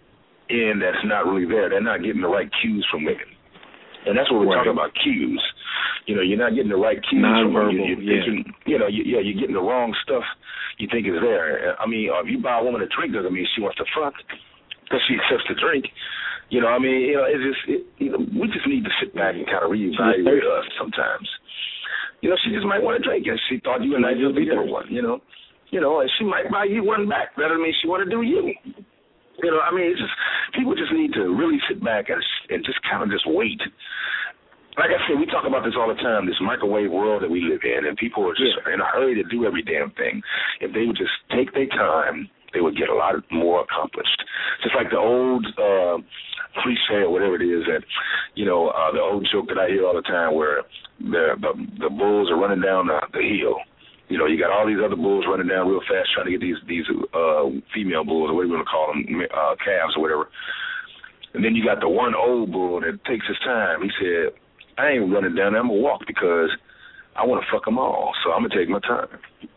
in that's not really there. They're not getting the right cues from women. And that's what we're right. talking about, cues. You know, you're not getting the right cues Non-verbal, from women. You're, you're thinking, yeah. you know, you, yeah, you're getting the wrong stuff you think is there. I mean, if you buy a woman a drink doesn't mean she wants to fuck because she accepts the drink. You know, I mean, you know, it's just, it, you know, we just need to sit back and kind of reevaluate us sometimes. You know, she just might want a drink, and she thought you and I would be for one, you know. You know, and she might buy you one back. That doesn't mean she want to do you. You know, I mean, it's just, people just need to really sit back and, and just kind of just wait. Like I said, we talk about this all the time, this microwave world that we live in, and people are just yeah. in a hurry to do every damn thing. If they would just take their time, they would get a lot more accomplished. Just like the old uh, cliche or whatever it is that, you know, uh, the old joke that I hear all the time where the the, the bulls are running down the, the hill. You know, you got all these other bulls running down real fast trying to get these these uh, female bulls, or what do you want to call them, uh, calves or whatever. And then you got the one old bull that takes his time. He said, I ain't running down there. I'm going to walk because I want to fuck them all, so I'm going to take my time.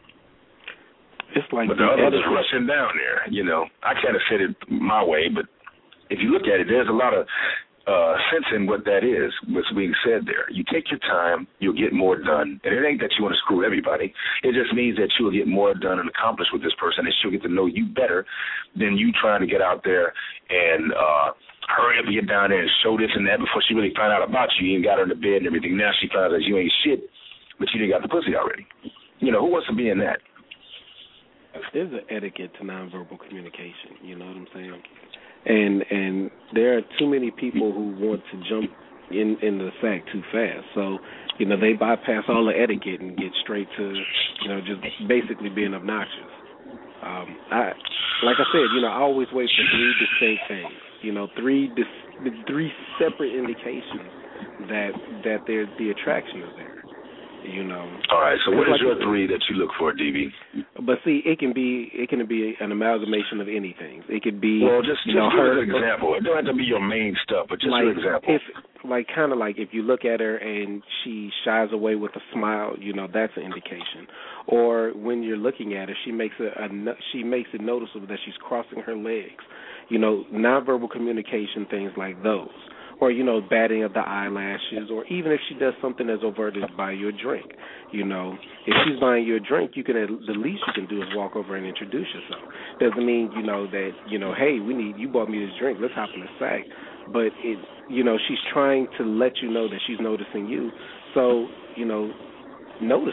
It's like but the others rushing down there, you know. I kind of said it my way, but if you look at it, there's a lot of uh, sense in what that is, what's being said there. You take your time, you'll get more done. And it ain't that you want to screw everybody. It just means that you'll get more done and accomplished with this person, and she'll get to know you better than you trying to get out there and uh, hurry up and get down there and show this and that before she really found out about you and got her in the bed and everything. Now she finds out you ain't shit, but you didn't got the pussy already. You know, who wants to be in that? There's an etiquette to nonverbal communication, you know what I'm saying? And and there are too many people who want to jump in, in the sack too fast. So, you know, they bypass all the etiquette and get straight to, you know, just basically being obnoxious. Um, I, like I said, you know, I always wait for three distinct things. You know, three dis- three separate indications that that there the attraction is there. You know. All right. So what is like your three that you look for, D B? But see, it can be it can be an amalgamation of anything. It could be well, just, you just know, give her, an example. It don't have to be your main stuff, but just like, an example. If like kind of like if you look at her and she shies away with a smile, you know, that's an indication. Or when you're looking at her, she makes a, a she makes it noticeable that she's crossing her legs. You know, nonverbal communication, things like those. Or, you know, batting of the eyelashes, or even if she does something as overt as buy you a drink. You know, if she's buying you a drink, you can the least you can do is walk over and introduce yourself. Doesn't mean, you know, that, you know, hey, we need you bought me this drink, let's hop in the sack. But it, you know, she's trying to let you know that she's noticing you. So, you know, notice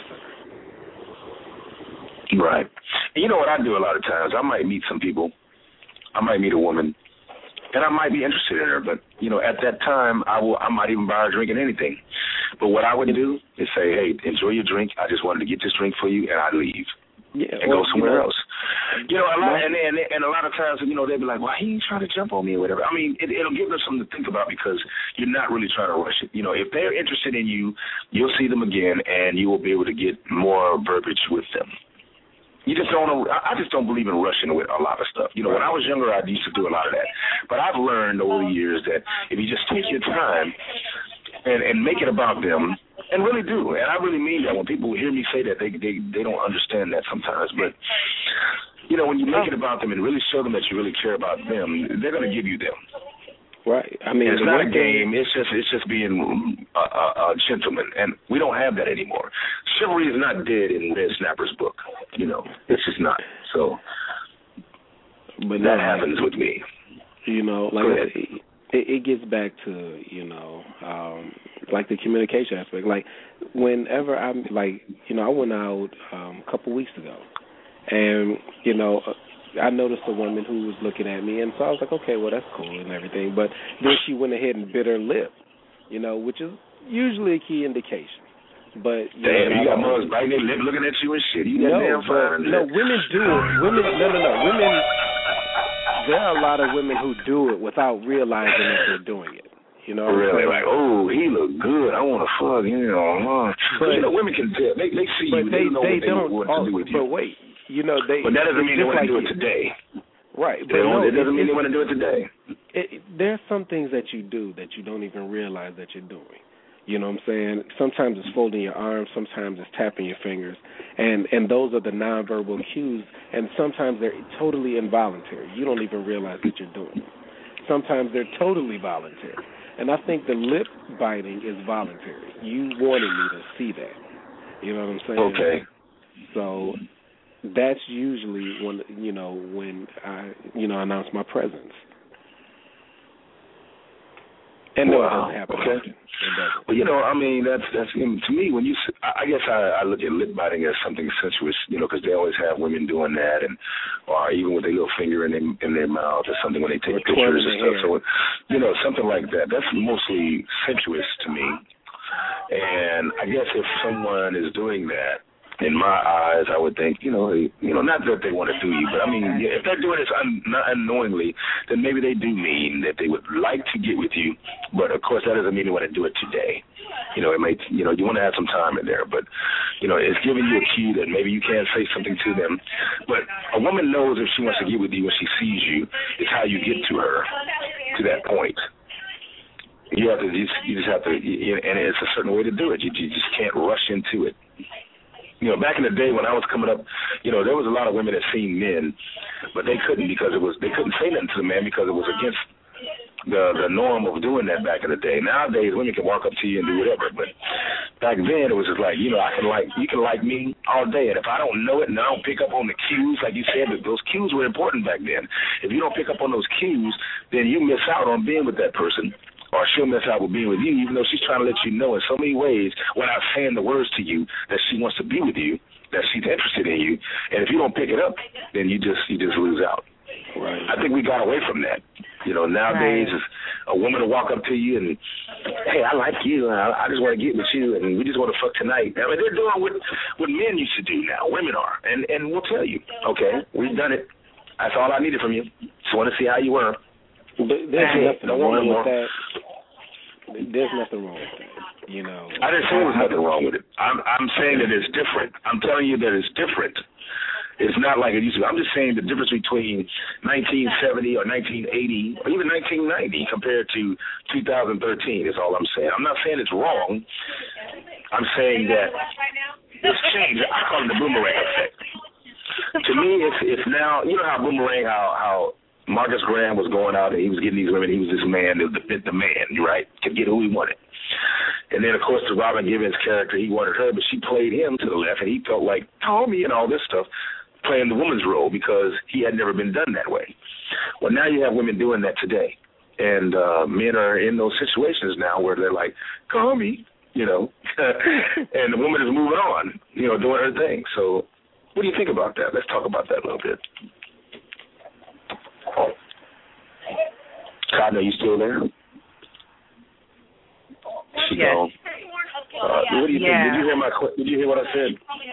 her. Right. And you know what I do a lot of times? I might meet some people. I might meet a woman. And I might be interested in her, but, you know, at that time, I will. I might even buy her a drink and anything. But what I would do is say, hey, enjoy your drink. I just wanted to get this drink for you, and I'd leave yeah, and well, go somewhere you know, else. You know, a lot, and, and, and a lot of times, you know, they'll be like, well, he ain't trying to jump on me or whatever. I mean, it, it'll give them something to think about because you're not really trying to rush it. You know, if they're interested in you, you'll see them again, and you will be able to get more verbiage with them. You just don't know. I just don't believe in rushing with a lot of stuff. You know, when I was younger, I used to do a lot of that. But I've learned over the years that if you just take your time and, and make it about them, and really do, and I really mean that. When people hear me say that, they they they don't understand that sometimes. But, you know, when you make it about them and really show them that you really care about them, they're going to give you them. Right. I mean, it's not a game. It's just it's just being a, a, a gentleman, and we don't have that anymore. Chivalry is not dead in Red Snapper's book. You know, it's just not. So, but that no, happens with me. You know, like it, it gets back to you know, um, like the communication aspect. Like whenever I'm like, you know, I went out um, a couple weeks ago, and you know. I noticed a woman who was looking at me, and so I was like, okay, well, that's cool and everything. But then she went ahead and bit her lip, you know, which is usually a key indication. But you damn, know, you got mothers biting their lip, looking at you and shit. You got no, damn fine. No, women do it. Women, no, no, no. Women, there are a lot of women who do it without realizing that they're doing it. You know, really, like, oh, he look good. I want to fuck him. Uh, but you know, women can tell. They they see you. They, they know they what they don't, want to do with you. But wait. You know, they. But that doesn't mean they want like to do it today. Right. But they no, it doesn't it, mean they want to do it today. It, it, there's some things that you do that you don't even realize that you're doing. You know what I'm saying? Sometimes it's folding your arms. Sometimes it's tapping your fingers. And, and those are the nonverbal cues. And sometimes they're totally involuntary. You don't even realize that you're doing them. Sometimes they're totally voluntary. And I think the lip biting is voluntary. You wanted me to see that. You know what I'm saying? Okay. So that's usually when you know when I you know announce my presence. And wow. no, it doesn't happen. Okay. It doesn't. Well, you know, I mean, that's that's to me when you. I guess I, I look at lip biting as something sensuous, you know, because they always have women doing that, and or even with their little finger in their in their mouth or something when they take or pictures and stuff. Hair. So, you know, something like that. That's mostly sensuous to me. And I guess if someone is doing that, in my eyes, I would think, you know, you know, not that they want to do you, but I mean, if they're doing this un- not unknowingly, then maybe they do mean that they would like to get with you. But of course, that doesn't mean they want to do it today. You know, it may, you know, you want to have some time in there, but you know, it's giving you a cue that maybe you can say something to them. But a woman knows if she wants to get with you when she sees you, it's how you get to her to that point. You have to, you just, you just have to, and it's a certain way to do it. You, you just can't rush into it. You know, back in the day when I was coming up, you know, there was a lot of women that seen men, but they couldn't because it was they couldn't say nothing to the man because it was against the the norm of doing that back in the day. Nowadays, women can walk up to you and do whatever, but back then it was just like, you know, I can like you can like me all day, and if I don't know it and I don't pick up on the cues, like you said, those cues were important back then. If you don't pick up on those cues, then you miss out on being with that person, or she'll miss out with being with you, even though she's trying to let you know in so many ways, without saying the words to you, that she wants to be with you, that she's interested in you. And if you don't pick it up, then you just you just lose out. Right. I think we got away from that. You know, nowadays, right. It's a woman to walk up to you and, hey, I like you, and I, I just want to get with you, and we just want to fuck tonight. I mean, they're doing what what men used to do now. Women are, and and we'll tell you, okay, we've done it. That's all I needed from you. Just want to see how you were. But there's hey, nothing wrong with that. There's nothing wrong with that. You know. I didn't say there was nothing wrong with it. I'm I'm saying that it's different. I'm telling you that it's different. It's not like it used to be. I'm just saying the difference between nineteen seventy or nineteen eighty or even nineteen ninety compared to two thousand thirteen is all I'm saying. I'm not saying it's wrong. I'm saying that it's changed. I call it the boomerang effect. To me, it's it's now, you know how boomerang, how, how Marcus Graham was going out and he was getting these women. He was this man, the, the, the man, right, could get who he wanted. And then, of course, the Robin Givens character, he wanted her, but she played him to the left, and he felt like, oh, me and all this stuff, playing the woman's role because he had never been done that way. Well, now you have women doing that today. And uh, men are in those situations now where they're like, call me, you know, and the woman is moving on, you know, doing her thing. So what do you think about that? Let's talk about that a little bit. Cotton, are you still there? She yes. gone. Uh, what do you yeah. think? Did you hear my? Did you hear what I said?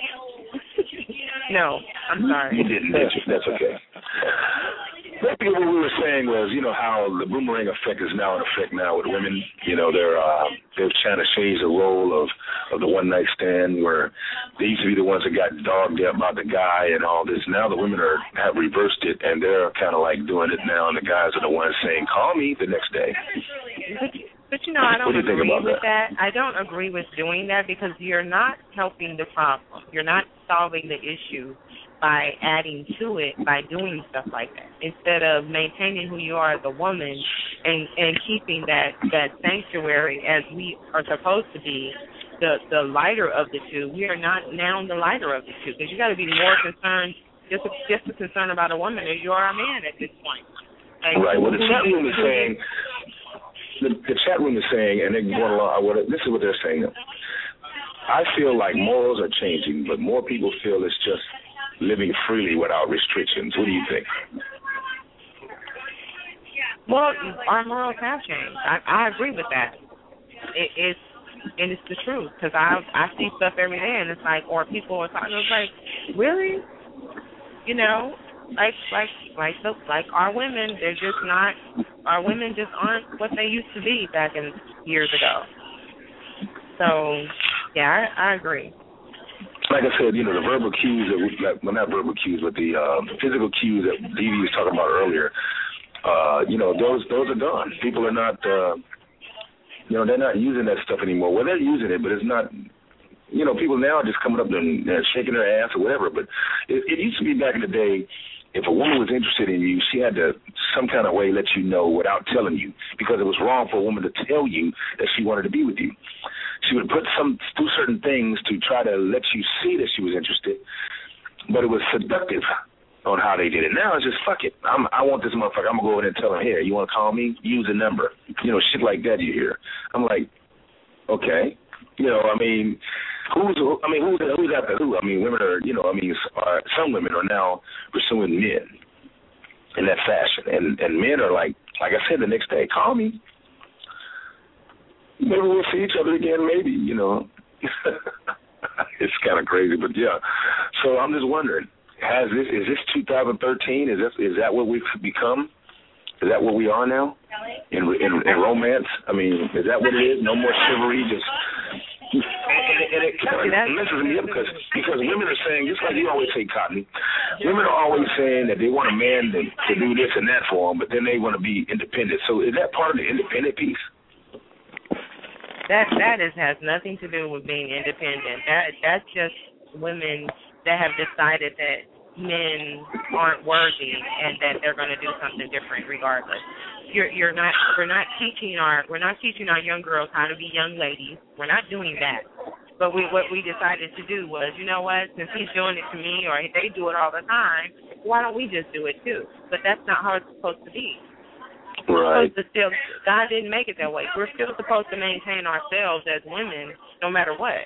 No, I'm sorry. You didn't, did you? That's okay. Basically, what we were saying was, you know, how the boomerang effect is now in effect now with women. You know, they're uh, they're trying to change the role of, of the one night stand where they used to be the ones that got dogged out about the guy and all this. Now the women are have reversed it and they're kind of like doing it now, and the guys are the ones saying, "Call me the next day." But, but you know, I don't do you agree with that? that? I don't agree with doing that because you're not helping the problem. You're not solving the issue by adding to it by doing stuff like that. Instead of maintaining who you are as a woman and, and keeping that, that sanctuary as we are supposed to be, the, the lighter of the two, we are not now the lighter of the two because you got to be more concerned, just, just as concerned about a woman as you are a man at this point. Like, right. Well, the chat room is saying, the, the chat room is saying, and they're going along, this is what they're saying. I feel like morals are changing, but more people feel it's just living freely without restrictions. What do you think? Well, our morals have changed. I, I agree with that. It, it's and it's the truth because I I see stuff every day and it's like, or people are talking, it's like, really, you know, like like like the, like our women, they're just not. Our women just aren't what they used to be back in years ago. So yeah, I, I agree. Like I said, you know, the verbal cues that we, well, not verbal cues, but the uh, physical cues that D V was talking about earlier, uh, you know, those those are gone. People are not, uh, you know, they're not using that stuff anymore. Well, they're using it, but it's not, you know, people now are just coming up and uh, shaking their ass or whatever. But it, it used to be back in the day, if a woman was interested in you, she had to some kind of way let you know without telling you, because it was wrong for a woman to tell you that she wanted to be with you. She would put some do certain things to try to let you see that she was interested, but it was seductive on how they did it. Now it's just fuck it. I'm, I want this motherfucker. I'm gonna go over there and tell him, here, you want to call me? Use a number. You know, shit like that. You hear? I'm like, okay. You know, I mean, who's I mean, who's who's after who? I mean, women are, you know, I mean, are, some women are now pursuing men in that fashion, and and men are like, like I said, the next day, call me. Maybe we'll see each other again, maybe, you know. It's kind of crazy, but yeah. So I'm just wondering, has this is this two thousand thirteen? Is this is that what we've become? Is that what we are now in in, in romance? I mean, is that what it is? No more chivalry, just. And, and, and it kind of messes me up because because women are saying, just like you always say, Cotton, women are always saying that they want a man to, to do this and that for them, but then they want to be independent. So is that part of the independent piece? That that is has nothing to do with being independent. That that's just women that have decided that men aren't worthy and that they're going to do something different regardless. You're you're not we're not teaching our we're not teaching our young girls how to be young ladies. We're not doing that. But we what we decided to do was, you know what, since he's doing it to me or they do it all the time, why don't we just do it too? But that's not how it's supposed to be. We're right. supposed to still, God didn't make it that way. We're still supposed to maintain ourselves as women no matter what.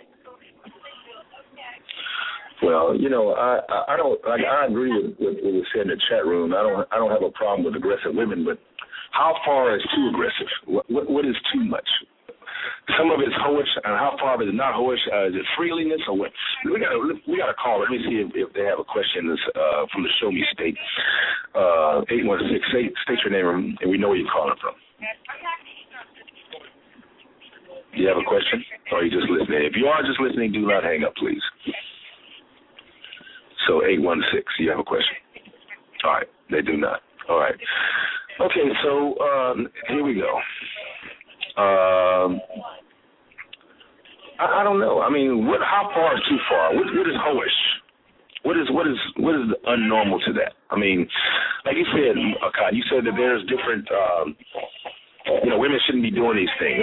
Well, you know, I I don't I, I agree with, with what was said in the chat room. I don't I don't have a problem with aggressive women, but how far is too aggressive? What what, what is too much? Some of it's hoish, and how far is it not hoish? Uh, is it freeliness or what? We got we got a call. Let me see if, if they have a question uh, from the Show Me State. Uh, eight one six eight. State your name, and we know where you're calling from. Do you have a question, or are you just listening? If you are just listening, do not hang up, please. So eight one six, you have a question? All right, they do not. All right. Okay, so um, here we go. Um, I, I don't know. I mean, what? How far is too far? What, what is hoish? What is what is what is unnormal to that? I mean, like you said, Akai, you said that there's different. Um, you know, women shouldn't be doing these things.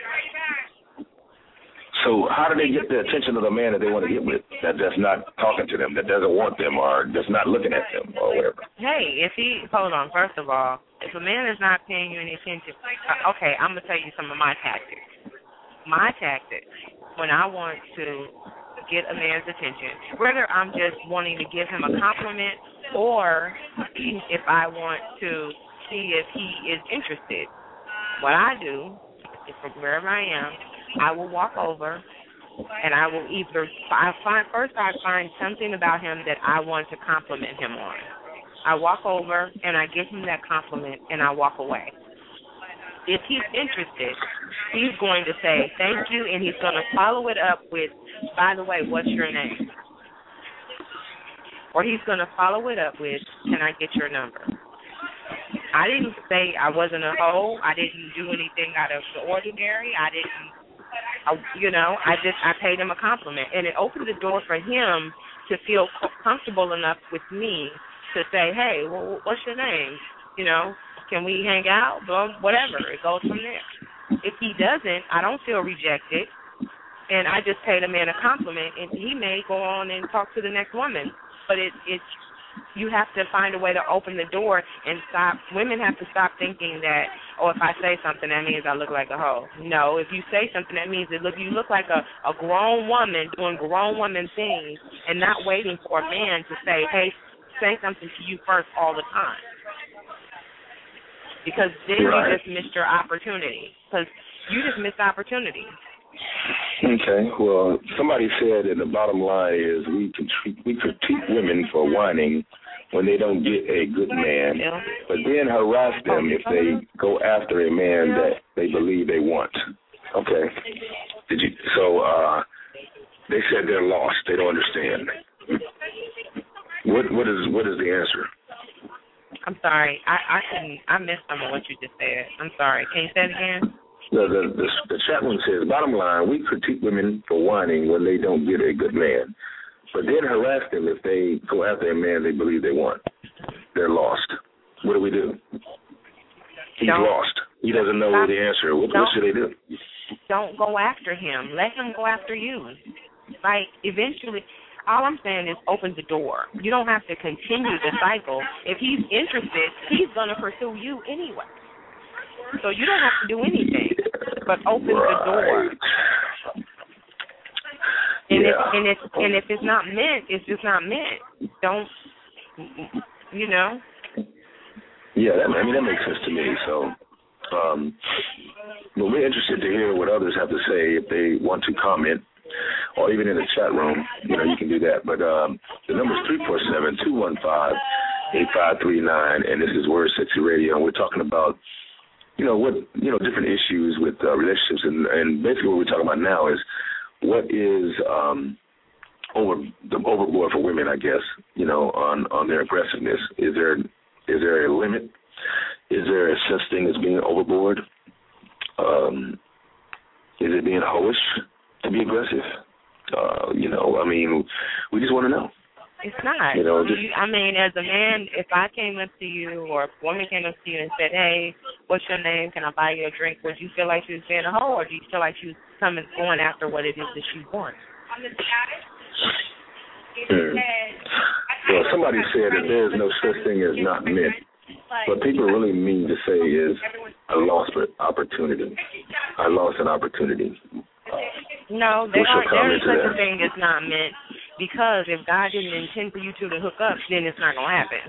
So how do they get the attention of the man that they want to get with, that that's not talking to them, that doesn't want them, or that's not looking at them, or whatever? Hey, if he, hold on, first of all, if a man is not paying you any attention, uh, okay, I'm going to tell you some of my tactics. My tactics, when I want to get a man's attention, whether I'm just wanting to give him a compliment or if I want to see if he is interested, what I do is from wherever I am, I will walk over, and I will either I find first I find something about him that I want to compliment him on. I walk over and I give him that compliment, and I walk away. If he's interested, he's going to say thank you, and he's going to follow it up with, by the way, what's your name? Or he's going to follow it up with, can I get your number? I didn't say I wasn't a hoe. I didn't do anything out of the ordinary. I didn't. I, you know, I just I paid him a compliment, and it opened the door for him to feel comfortable enough with me to say, hey, well, what's your name? You know, can we hang out? Well, whatever. It goes from there. If he doesn't, I don't feel rejected, and I just paid a man a compliment, and he may go on and talk to the next woman. But it, it's you have to find a way to open the door and stop. Women have to stop thinking that, oh, if I say something, that means I look like a hoe. No, if you say something, that means that look, you look like a, a grown woman doing grown woman things and not waiting for a man to say, hey, say something to you first all the time. Because then right. you just missed your opportunity. Because you just missed opportunity. Okay, well, somebody said that the bottom line is we can treat, we critique women for whining when they don't get a good man, yeah. but then harass them if they go after a man yeah. that they believe they want. Okay, did you? So uh, they said they're lost. They don't understand. What what is what is the answer? I'm sorry, I I couldn't. I missed some of what you just said. I'm sorry. Can you say it again? The, the, the, the chat room says, bottom line, we critique women for whining when they don't get a good man, but then harass them if they go after a man they believe they want. They're lost. What do we do? He's don't, lost. He doesn't know stop, the answer. What, what should they do? Don't go after him. Let him go after you. Like, eventually, all I'm saying is open the door. You don't have to continue the cycle. If he's interested, he's going to pursue you anyway. So you don't have to do anything but open right. the door. And, yeah. if, and, if, and if it's not meant, it's just not meant. Don't, you know? Yeah, that, I mean, that makes sense to me. So, um, well, we're interested to hear what others have to say if they want to comment, or even in the chat room, you know, you can do that. But um, the number is three four seven, two one five, eight five three nine, and this is Word Sexy Radio, and we're talking about You know what? You know different issues with uh, relationships, and, and basically what we're talking about now is what is um, over the overboard for women, I guess. You know, on, on their aggressiveness. Is there is there a limit? Is there a such thing as being overboard? Um, is it being hoish to be aggressive? Uh, you know, I mean, we just want to know. It's not. You know, just, you, I mean, as a man, if I came up to you or if a woman came up to you and said, hey, what's your name? Can I buy you a drink? Would you feel like she was being a hoe, or do you feel like she was coming, going after what it is that she wants? Hmm. Well, somebody said that there is no such thing as not meant. What people really mean to say is, I lost an opportunity. I lost an opportunity. No, there, are, there is such that? a thing as not meant, because if God didn't intend for you two to hook up, then it's not going to happen.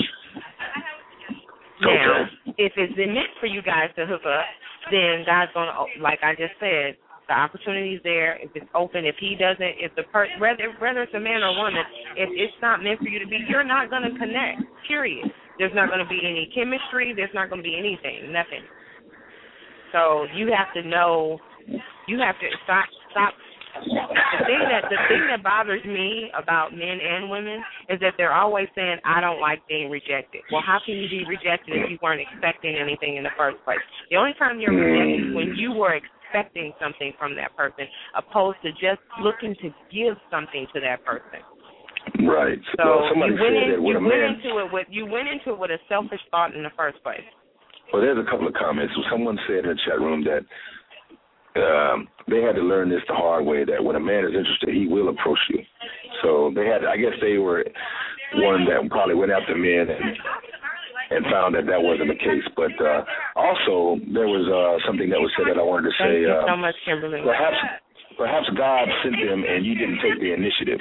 Okay. Now, if it's been meant for you guys to hook up, then God's going to, like I just said, the opportunity's there. If it's open, if he doesn't, if the per whether whether it's a man or woman, if it's not meant for you to be, you're not going to connect. Period. There's not going to be any chemistry. There's not going to be anything. Nothing. So you have to know. You have to stop. Stop. The thing that the thing that bothers me about men and women is that they're always saying, "I don't like being rejected." Well, how can you be rejected if you weren't expecting anything in the first place? The only time you're rejected is when you were expecting something from that person, opposed to just looking to give something to that person. Right. So well, somebody you went, said in, that when you a went man, into it with you went into it with a selfish thought in the first place. Well, there's a couple of comments. Someone said in the chat room that um, they had to learn this the hard way, that when a man is interested, he will approach you. So they had, I guess they were one that probably went after men and and found that that wasn't the case. But uh, also there was uh, something that was said that I wanted to say. Thank you uh, so much, Kimberly. Perhaps, perhaps God sent them and you didn't take the initiative.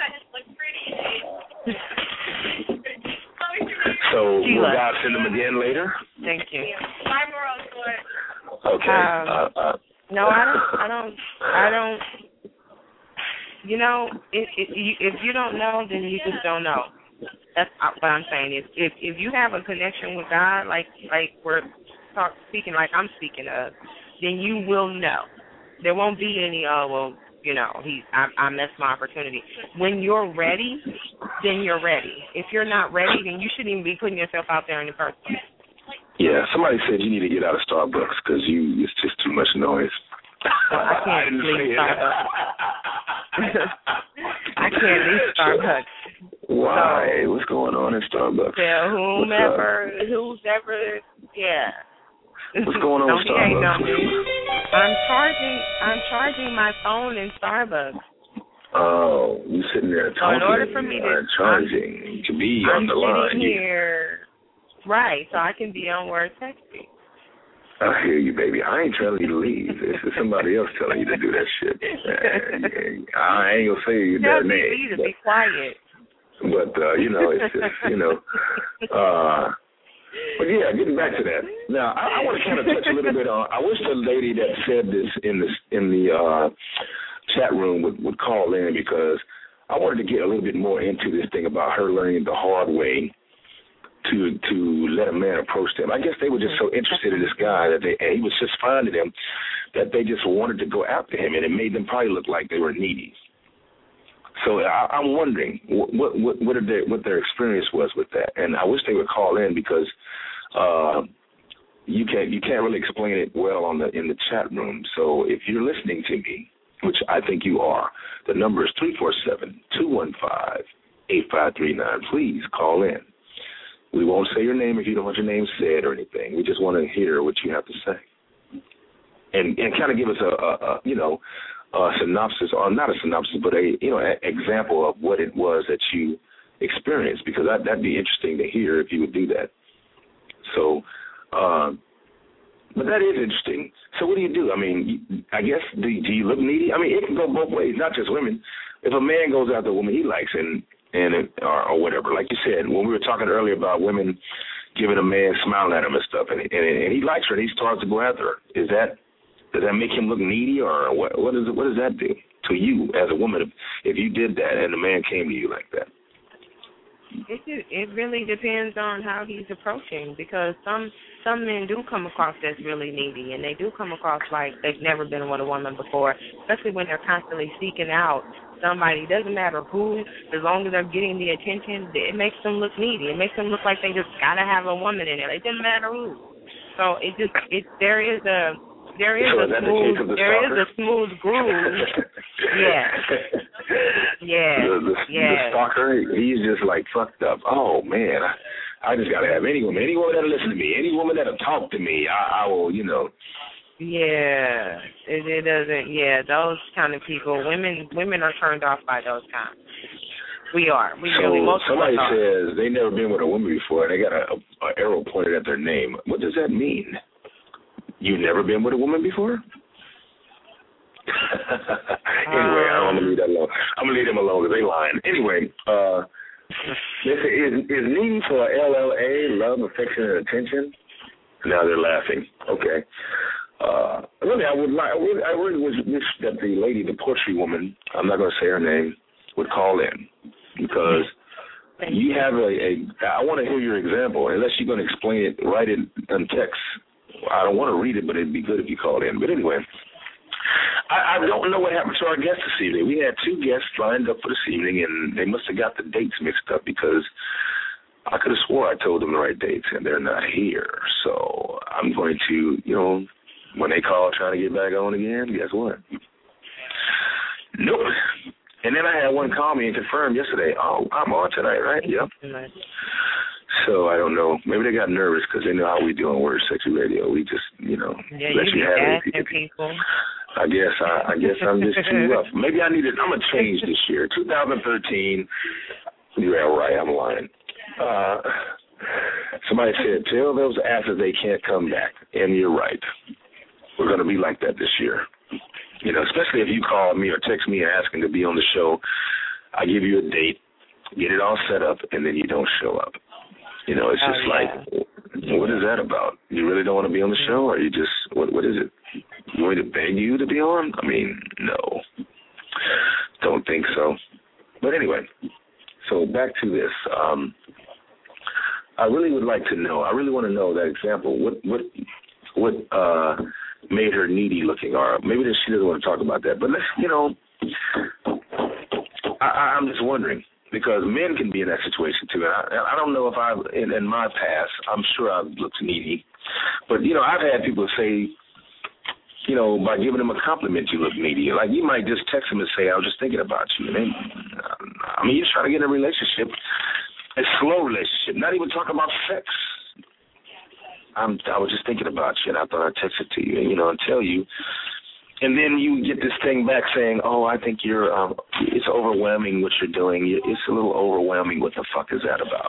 So will God send them again later? Thank you. Okay. Um, uh, uh, no, I don't. I don't. I don't. You know, if if you, if you don't know, then you just don't know. That's what I'm saying. If if if you have a connection with God, like like we're talk, speaking, like I'm speaking of, then you will know. There won't be any. Oh well, you know, he I, I missed my opportunity. When you're ready, then you're ready. If you're not ready, then you shouldn't even be putting yourself out there in the first place. Yeah, somebody said you need to get out of Starbucks because you it's just too much noise. Well, I can't leave Starbucks. I can't leave Starbucks. Why? So, what's going on in Starbucks? Tell whomever, who's ever, yeah. What's going on Don't with Starbucks? Be I'm charging. I'm charging my phone in Starbucks. Oh, you sitting there talking? So in order for me to uh, charging I'm, to be I'm on the line here, right? So I can be on word texting. I hear you, baby. I ain't telling you to leave. It's somebody else telling you to do that shit. I ain't gonna say your Tell name. me to but, be quiet. But uh, you know, it's just you know. Uh, but yeah, getting back to that. Now, I, I want to kind of touch a little bit on. I wish the lady that said this in this in the uh, chat room would, would call in, because I wanted to get a little bit more into this thing about her learning the hard way to to let a man approach them. I guess they were just so interested in this guy that they and he was just fine to them that they just wanted to go after him, and it made them probably look like they were needy. So I, I'm wondering what what what, their, what their experience was with that, and I wish they would call in, because uh, you can't you can't really explain it well on the in the chat room. So if you're listening to me, which I think you are, the number is three four seven, two one five, eight five three nine. Please call in. We won't say your name if you don't want your name said or anything. We just want to hear what you have to say, and and kind of give us a, a, a you know a synopsis, or not a synopsis, but a you know an example of what it was that you experienced, because that that'd be interesting to hear if you would do that. So, uh, but that is interesting. So what do you do? I mean, you, I guess do, do you look needy? I mean, it can go both ways, not just women. If a man goes after a woman he likes and and it, or, or whatever, like you said, when we were talking earlier about women giving a man, smiling at him and stuff, and, and, and he likes her and he starts to go after her, is that does that make him look needy, or what? What does it, what does that do to you as a woman if, if you did that and a man came to you like that? It it really depends on how he's approaching, because some some men do come across as really needy, and they do come across like they've never been with a woman before, especially when they're constantly seeking out somebody. It doesn't matter who, as long as they're getting the attention, it makes them look needy. It makes them look like they just gotta have a woman in there. It doesn't matter who. So it just it there is a there is so a smooth the there is a smooth groove. Yeah. Yeah. The, the, yeah. the stalker, he's just like fucked up. Oh man, I, I just gotta have any woman, any woman that'll listen to me, any woman that'll talk to me, I, I will, you know. Yeah, it, it doesn't. Yeah, those kind of people, women, women are turned off by those kind. We are. We so really most somebody of us says they never been with a woman before, and they got a, a, a arrow pointed at their name. What does that mean? You never been with a woman before? Anyway, um, I'm gonna leave that alone. I'm gonna leave them alone because they lying. Anyway, uh, they say, is is needy for L L A, love, affection, and attention? Now they're laughing. Okay. Uh, really, I would like. I really, I really wish that the lady, the poultry woman, I'm not gonna say her name, would call in because you have a. a I want to hear your example. Unless you're gonna explain it, write it in text. I don't want to read it, but it'd be good if you called in. But anyway. I, I don't know what happened to our guests this evening. We had two guests lined up for this evening, and they must have got the dates mixed up because I could have swore I told them the right dates, and they're not here. So I'm going to, you know, when they call trying to get back on again, guess what? Nope. And then I had one call me and confirm yesterday, oh, I'm on tonight, right? Yep. So I don't know. Maybe they got nervous because they know how we do on Word Sexy Radio. We just, you know, yeah, let you, you have it. People. I guess I, I guess I'm just too rough. Maybe I need it. I'm gonna change this year, twenty thirteen. You're right. I'm lying. Uh, somebody said, "Tell those asses they can't come back," and you're right. We're gonna be like that this year. You know, especially if you call me or text me asking to be on the show. I give you a date, get it all set up, and then you don't show up. You know, it's just oh, yeah. like, what is that about? You really don't want to be on the show, or you just, what? What is it? You want me to beg you to be on? I mean, no. Don't think so. But anyway, so back to this. Um, I really would like to know, I really want to know that example. What what what uh, made her needy looking? Or maybe she doesn't want to talk about that. But let's, you know, I, I'm just wondering. Because men can be in that situation too. And I, I don't know if I, in, in my past, I'm sure I've looked needy. But, you know, I've had people say, you know, by giving them a compliment, you look needy. Like, you might just text them and say, I was just thinking about you. And then, I mean, you're trying to get in a relationship, a slow relationship, not even talking about sex. I'm, I was just thinking about you, and I thought I'd text it to you, and, you know, and tell you. And then you get this thing back saying, oh, I think you're, um, it's overwhelming what you're doing. It's a little overwhelming. What the fuck is that about?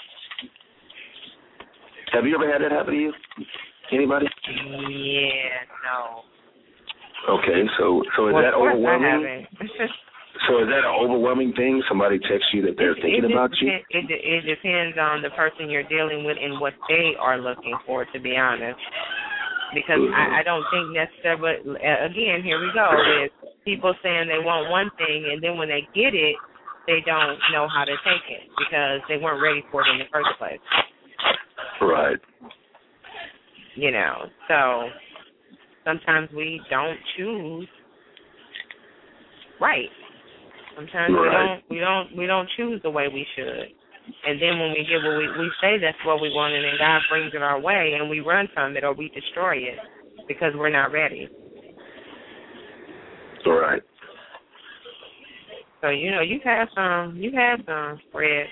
Have you ever had that happen to you? Anybody? Yeah, no. Okay, so so is well, that overwhelming? I So is that an overwhelming thing? Somebody texts you that they're it, thinking it about you? It, it, it depends on the person you're dealing with and what they are looking for, to be honest. Because mm-hmm. I, I don't think necessarily, but again, here we go, with people saying they want one thing, and then when they get it, they don't know how to take it because they weren't ready for it in the first place. Right. You know, so sometimes we don't choose right. Sometimes right. we don't we don't we don't choose the way we should. And then when we get what we we say that's what we want, and then God brings it our way, and we run from it or we destroy it because we're not ready. All right. So you know you've had some, you've had some, Fred.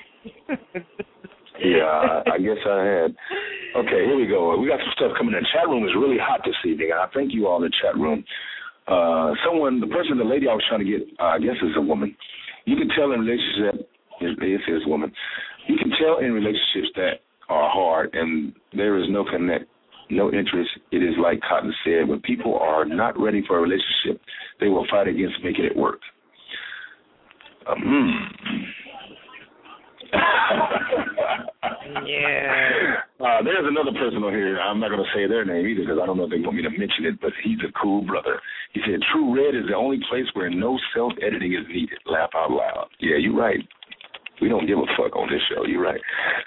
Yeah, I guess I had. Okay, here we go. We got some stuff coming in. The chat room is really hot this evening. I thank you all in the chat room. Uh, someone, the person, the lady I was trying to get, uh, I guess is a woman. You can tell in relationship. If it's a woman, you can tell in relationships that are hard and there is no connect, no interest. It is like Cotton said, when people are not ready for a relationship, they will fight against making it work. Um, hmm. Yeah. Uh, there's another person on here. I'm not going to say their name either because I don't know if they want me to mention it, but he's a cool brother. He said, True Red is the only place where no self-editing is needed. Laugh out loud. Yeah, you're right. We don't give a fuck on this show. You're right.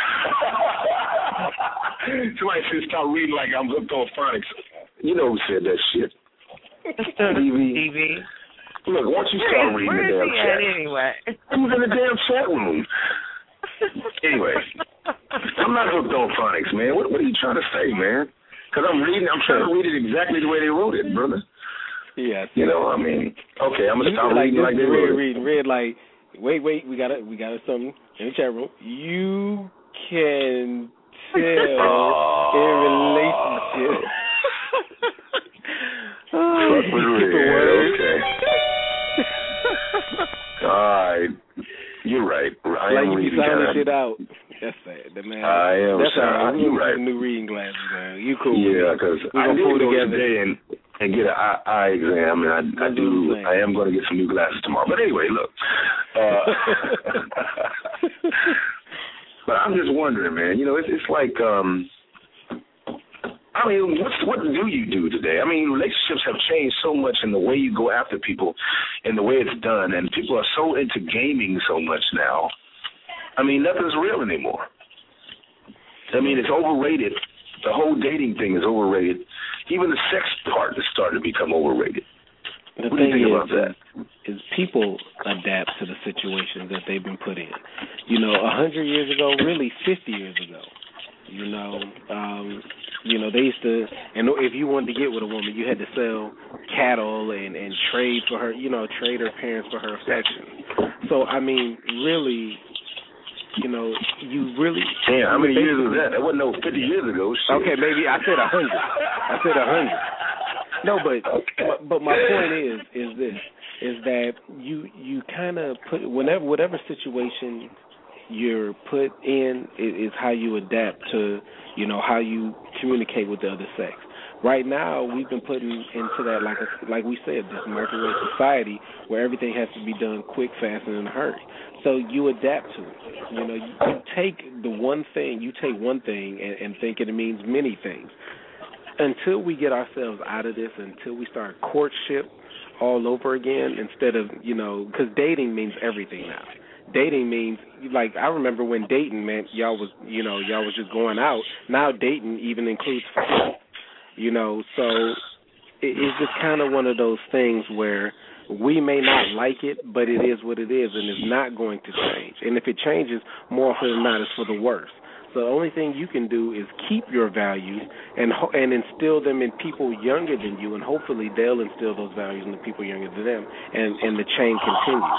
Somebody said stop reading like I'm hooked on phonics. You know who said that shit. T V. Look, once you start where reading is, the damn where chat. Anyway? He was in the damn chat room. Anyway, I'm not hooked on phonics, man. What, what are you trying to say, man? Because I'm reading, I'm trying to read it exactly the way they wrote it, brother. Yeah. You know, I mean, okay, I'm going to start reading like, like they read, wrote read, it. Read like wait, wait. We got it. We got it. Something in the chat room. You can tell in relationships. Oh, fuck with real. Okay. All right. You're right. I like am you reading sounding that. shit out. That's sad. That man. I am. That's all right. You're right. New reading glasses, man. You cool? Yeah, because I gonna did pull go together today and and get an eye, eye exam, and I, I do. I am going to get some new glasses tomorrow. But anyway, look. Uh, but I'm just wondering, man. You know, it's it's like. um I mean, what's, what do you do today? I mean, relationships have changed so much in the way you go after people and the way it's done, and people are so into gaming so much now. I mean, nothing's real anymore. I mean, it's overrated. The whole dating thing is overrated. Even the sex part is starting to become overrated. The what do you thing think is, about that? Is people adapt to the situations that they've been put in. You know, a hundred years ago, really fifty years ago, you know, um, you know, they used to, and if you wanted to get with a woman, you had to sell cattle and, and trade for her, you know, trade her parents for her affection. So, I mean, really, you know, you really... Damn, how many years was that? That wasn't no fifty years ago. Shit. Okay, maybe I said a hundred. I said a hundred. No, but, okay. but but my point is is this, is that you you kind of put, whenever whatever situation you're put in is how you adapt to, you know, how you communicate with the other sex. Right now, we've been put in, into that, like a, like we said, this microwave society where everything has to be done quick, fast, and in a hurry. So you adapt to it. You know, you, you take the one thing, you take one thing and, and think it means many things. Until we get ourselves out of this, until we start courtship all over again, instead of, you know, because dating means everything now. Dating means, like, I remember when dating meant y'all was, you know, y'all was just going out. Now dating even includes fun, you know. So it, it's just kind of one of those things where we may not like it, but it is what it is, and it's not going to change. And if it changes, more often than not, it's for the worse. So the only thing you can do is keep your values and and instill them in people younger than you, and hopefully they'll instill those values in the people younger than them, and, and the chain continues.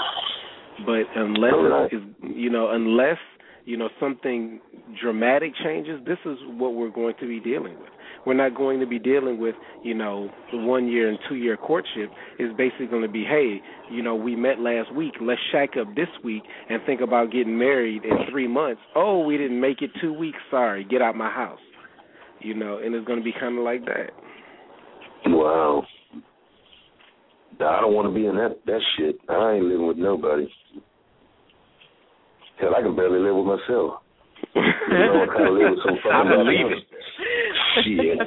But unless, you know, unless, you know, something dramatic changes, this is what we're going to be dealing with. We're not going to be dealing with, you know, the one-year and two-year courtship. It's basically going to be, hey, you know, we met last week. Let's shack up this week and think about getting married in three months. Oh, we didn't make it two weeks. Sorry, get out my house. You know, and it's going to be kind of like that. Wow. I don't want to be in that, that shit. I ain't living with nobody. Hell, I can barely live with myself. You know, I kind of live with some fucking... I believe it. Shit.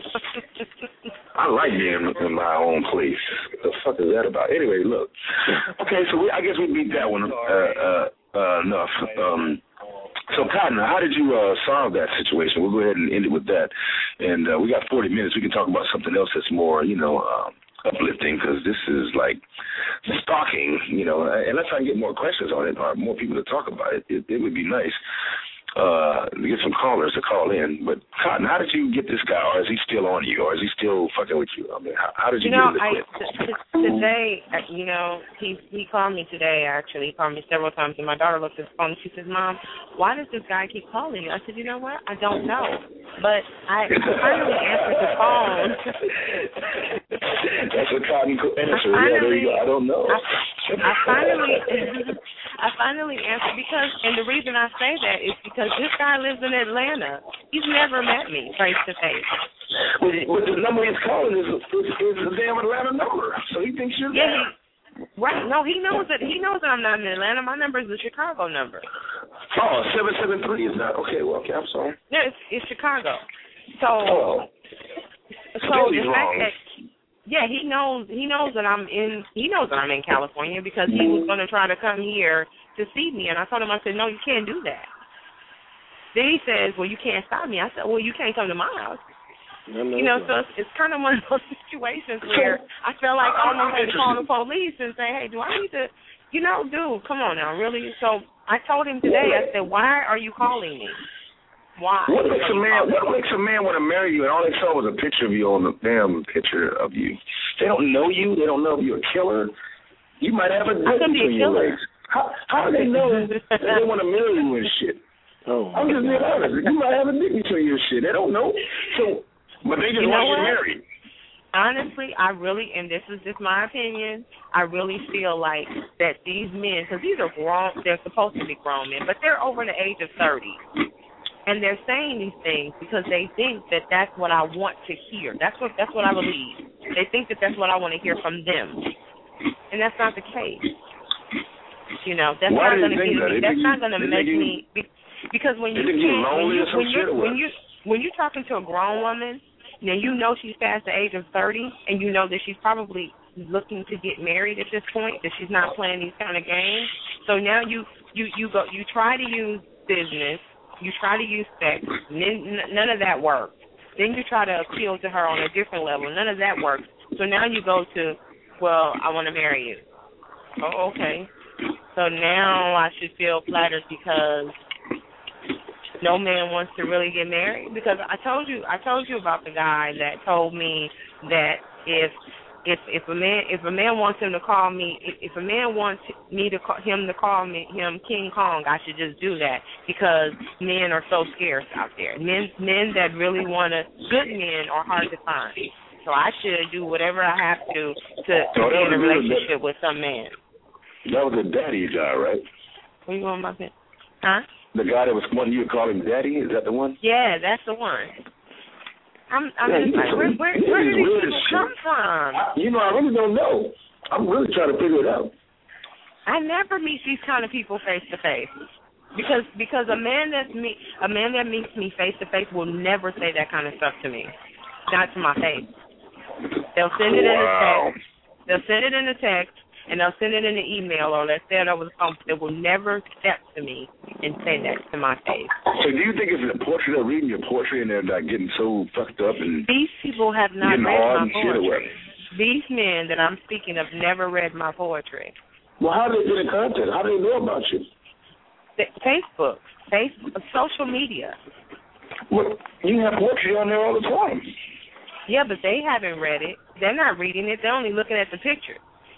I like being in my own place. What the fuck is that about? Anyway, look. Okay, so we, I guess we beat that one uh, uh, uh, enough. Um, so, Cotton, how did you uh, solve that situation? We'll go ahead and end it with that. And uh, we got forty minutes. We can talk about something else that's more, you know... Um, uplifting, because this is like stalking, you know, unless I can get more questions on it or more people to talk about it, it, it would be nice uh, to get some callers to call in. But, Cotton, how did you get this guy, or is he still on you, or is he still fucking with you? I mean, how, how did you, you know, get him to quit? I, t- today, you know, he he called me today, actually. He called me several times, and my daughter looked at his phone, and she says, Mom, why does this guy keep calling you? I said, you know what? I don't know. But I finally answered the phone. That's a Cotton answer. Finally, yeah, there you go. I don't know. I, I finally, I finally answered because, and the reason I say that is because this guy lives in Atlanta. He's never met me face to face. Well, well, the number he's calling is, is, is a damn Atlanta number, so he thinks you're yeah, there. He, right? No, he knows that. He knows that I'm not in Atlanta. My number is the Chicago number. Oh, seven seven three is not okay. Well, okay, I'm sorry. No, it's, it's Chicago. So, oh. so the fact that. Yeah, he knows. He knows that I'm in. He knows that I'm in California because he was going to try to come here to see me, and I told him, I said, no, you can't do that. Then he says, well, you can't stop me. I said, well, you can't come to my house. No, no, you know, no. so it's, it's kind of one of those situations where I feel like I almost had to call the police and say, hey, do I need to, you know, dude, come on now, really? So I told him today, I said, why are you calling me? Why? What makes a man? What makes a man want to marry you? And all they saw was a picture of you on the damn picture of you. They don't know you. They don't know if you're a killer. You might have a gun between your legs. How How do they know that they want to marry you and shit? Oh, I'm just being honest. You might have a dick between your shit. They don't know. So, but they just you want know you what? married. Honestly, I really, and this is just my opinion, I really feel like that these men, because these are grown, they're supposed to be grown men, but they're over the age of thirty. And they're saying these things because they think that that's what I want to hear. That's what that's what I believe. They think that that's what I want to hear from them. And that's not the case. You know, that's Why not do you going to think give that? me, They that's think not you- going to they make think you- me, be- because when they you think you can't, when lonely you, or some when shit you're, or what? when you, when you're talking to a grown woman, now you know she's past the age of thirty, and you know that she's probably looking to get married at this point, that she's not playing these kind of games. So now you, you, you go, you try to use business, you try to use sex, n- none of that works. Then you try to appeal to her on a different level, none of that works. So now you go to, well, I want to marry you. Oh, okay. So now I should feel flattered because no man wants to really get married. Because I told you, I told you about the guy that told me that if if if a man if a man wants him to call me, if, if a man wants me to call, him to call me him King Kong, I should just do that because men are so scarce out there. Men men that really want to, good men are hard to find. So I should do whatever I have to to, to So be that in a was really relationship with some man. That was a daddy guy, right? Where you going about that? Huh? The guy that was one you would call him daddy, is that the one? Yeah, that's the one. I'm, I'm Yeah, just you like, just- where, where, you where do just these weird people shit. come from? I, you know, I really don't know. I'm really trying to figure it out. I never meet these kind of people face to face, because because a man that's me, a man that meets me face to face will never say that kind of stuff to me, not to my face. They'll send it in a Wow. text. They'll send it in a text, and they'll send it in an email, or they'll say it over the phone. They will never step to me and say that to my face. So do you think it's a portrait of reading your poetry and they're like getting so fucked up and These people have not getting read hard my and shit or what? poetry. These men that I'm speaking of never read my poetry. Well, how do they get in contact? How do they know about you? Th- Facebook, Facebook, social media. Well, you have poetry on there all the time. Yeah, but they haven't read it. They're not reading it. They're only looking at the picture.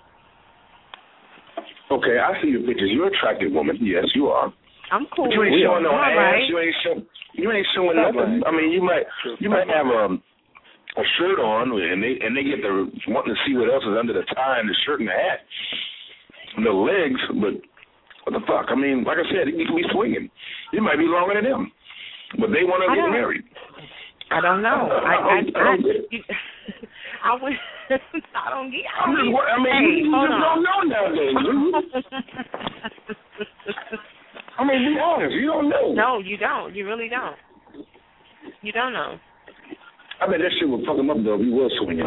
Okay, I see your pictures. You're an attractive woman. Yes, you are. I'm cool. But you ain't showing no All ass. right. You ain't show, You ain't showing nothing. I mean, you might you might have a a shirt on, and they and they get the wanting to see what else is under the tie and the shirt and the hat, and the legs. But what the fuck? I mean, like I said, you can be swinging. You might be longer than them, but they want to I get don't- married. I don't know. I I I I, don't- I don't get it. you- I would. I don't get. I'm just, wa- I mean, hey, you, you hold just on. don't know nowadays. I mean, be honest. You don't know. No, you don't. You really don't. You don't know. I bet that shit would fuck him up though if he was swinging.